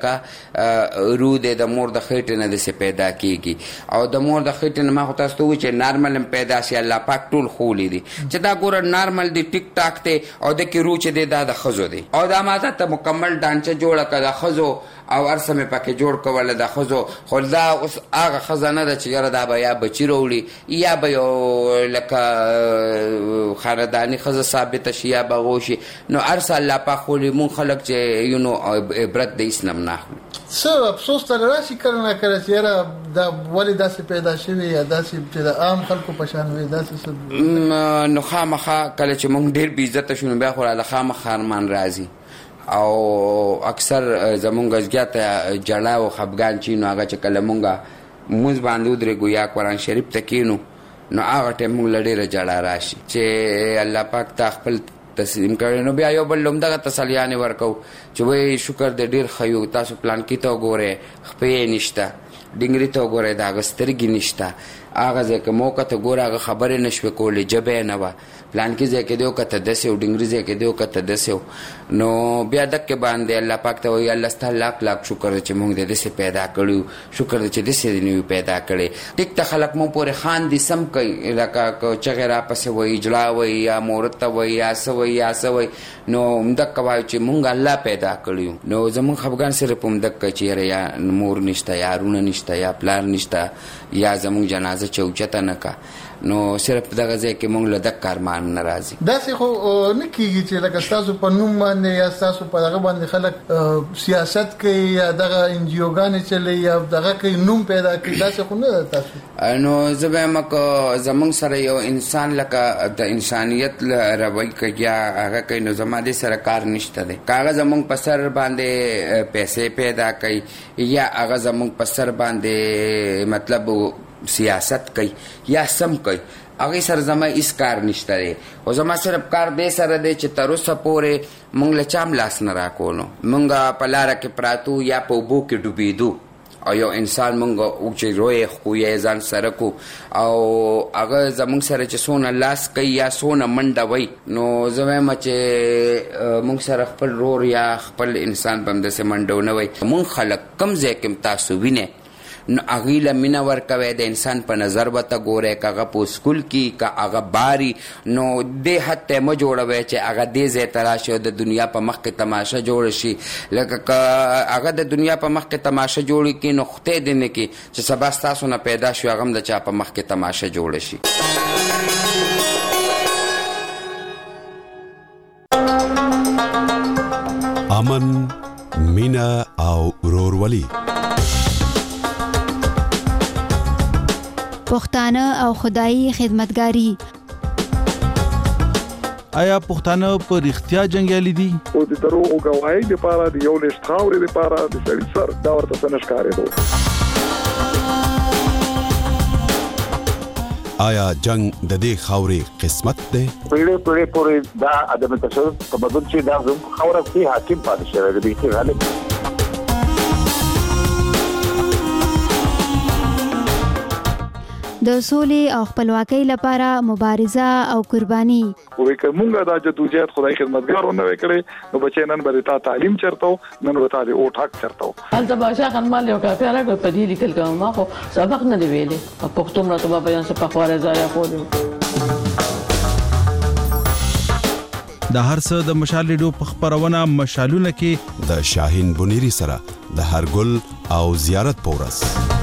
داخله د مور د خېټې نه د پیدا کیږي او د مور د خېټې نه ما خو تاسو ته چې نارمل پیدا شي الله پاک ټول خولې دي چې دا ګوره نارمل دی ټیک ټاک ته او د کې روچ دی دا د خزو دی او دا ماته ته مکمل ډانچه جوړه کړه خزو او ارسمه پکې جوړ کوله د خزو خو دا اوس هغه خزانه د چې یاره دا به یا بچی وروړي یا به یو لکه خاندانی خزه ثابت شي یا به غوشي نو ارسل الله پاک خولې مون خلک چې یو نو عبرت د اسلام نه څه افسوس تر راشي کړنه کړی چې یاره دا ولې داسې پیدا شوی یا داسې چې د عام خلکو په شان وي داسې نو خامخا کله چې موږ ډېر بې عزته شو بیا خو له خامخا ارمان راځي او اکثر زمونږ ازګیا جړا او خفګان چې نو هغه چې کله مونږ موږ باندې ودرېږو یا قرآن شریف ته کینو نو هغه ټایم موږ له ډېره جړا راشي چې الله پاک ته خپل تسلیم کړي نو بیا یو بل لوم دغه تسلیانې ورکو چې وای شکر دې ډېر خیو تاسو پلان کې ته وګورئ خپې نشته ډنګري ته وګورئ د هغه سترګې نشته هغه ځای که موقع ته ګوره هغه خبرې نه شوې کولی ژبه یې نه وه پلان کې ځای کې دی که ته داسې و ډنګري ځای کې دی که ته داسې و نو بیا دکې باندې الله پاک ته وایي الله ستا لاک لاک شکر دی چې موږ د داسې پیدا کړي شکر دی چې داسې نه وي پیدا کړی ټیک ته خلک مو پورې خاندي سم کوي لکه چغې راپسې وایي اجړا وایي یا مورت ته وایي یا څه وایي یا څه وایي نو همدکه وایو چې موږ الله پیدا کړي نو زموږ خفګان صرف همدکه چې یاره یا مور نشته یا رونه نشته یا پلار نشته یا زموږ جنازه چوچته نه کا نو صرف دغه ځای کې موږ له دغه کارمان نه راځي داسې خو نه کېږي چې لکه ستاسو په نوم باندې یا ستاسو په دغه باندې خلک سیاست کوي یا دغه انجیوګانې چلي یا دغه کوي نوم پیدا کوي داسې خو نه ده تاسو نو زه به وایم که زموږ سره یو انسان لکه د انسانیت روی کوي یا هغه کوي نو زما دې سره کار نشته دی که هغه زموږ په سر باندې پیسې پیدا کوي یا هغه زموږ په سر باندې مطلب سیاست کوي یا سم کوي هغه سره زما هیڅ کار نشته دی او زما صرف کار دې سره دی چې تر اوسه پورې موږ له چا هم لاس نه راکولو موږ په لاره کې پراتو یا په اوبو کې ډوبېدو او یو انسان موږ چې روی خو یې ځان سره کو او هغه زموږ سره چې څونه لاس کوي یا څونه منډه وي نو زه وایم چې موږ سره خپل رور یا خپل انسان به همداسې منډه ونه وي موږ خلک کوم ځای کې تاسو وینئ نو هغې له مینه ورکوئ د انسان په نظر به ته ګورئ که هغه په سکول کې که هغه باري نو دې حد ته مه جوړوئ چې هغه دې ځای ته راشي او د دنیا په مخ کې تماشه جوړه شي لکه که هغه د دنیا په مخ کې تماشه جوړې کړي نو خدای دې نه کړي چې سبا ستاسو نه پیدا شي هغه هم د چا په مخ کې تماشه جوړه شي امن، مینا او ورورولي. پښتانه او خدایي خدمتګاری. آیا پښتانه په رښتیا جنگیالي دي؟ او د دروغ غواړي د پاره د یو لښت خاورې د پاره د سړي سر دا ورته سنشکارې دو. آیا جنگ د دې خاورې قسمت دی؟ پیړې پورې دا عدم تشدد تبدل چې دا زموږ خاوره کې حاکم پاتې شوی دی چې غالب د سولې او خپلواکۍ لپاره مبارزه او قرباني. وې کومه دا جدوجہد خدای خدمتګارونه وکړي نو بچي نن به تا تعلیم چرته نن به تا او ټاک چرته هلته باشا خان مال یو کافي راغی په دې لیکل کوم ما خو سبق نه دی ویلې په پښتو مرته په بیان څخه خواره ځای خو د هر څه د مشال ریډیو په خبرونه مشالونه کې د شاهین بنيري سره د هر ګل او زیارت پورس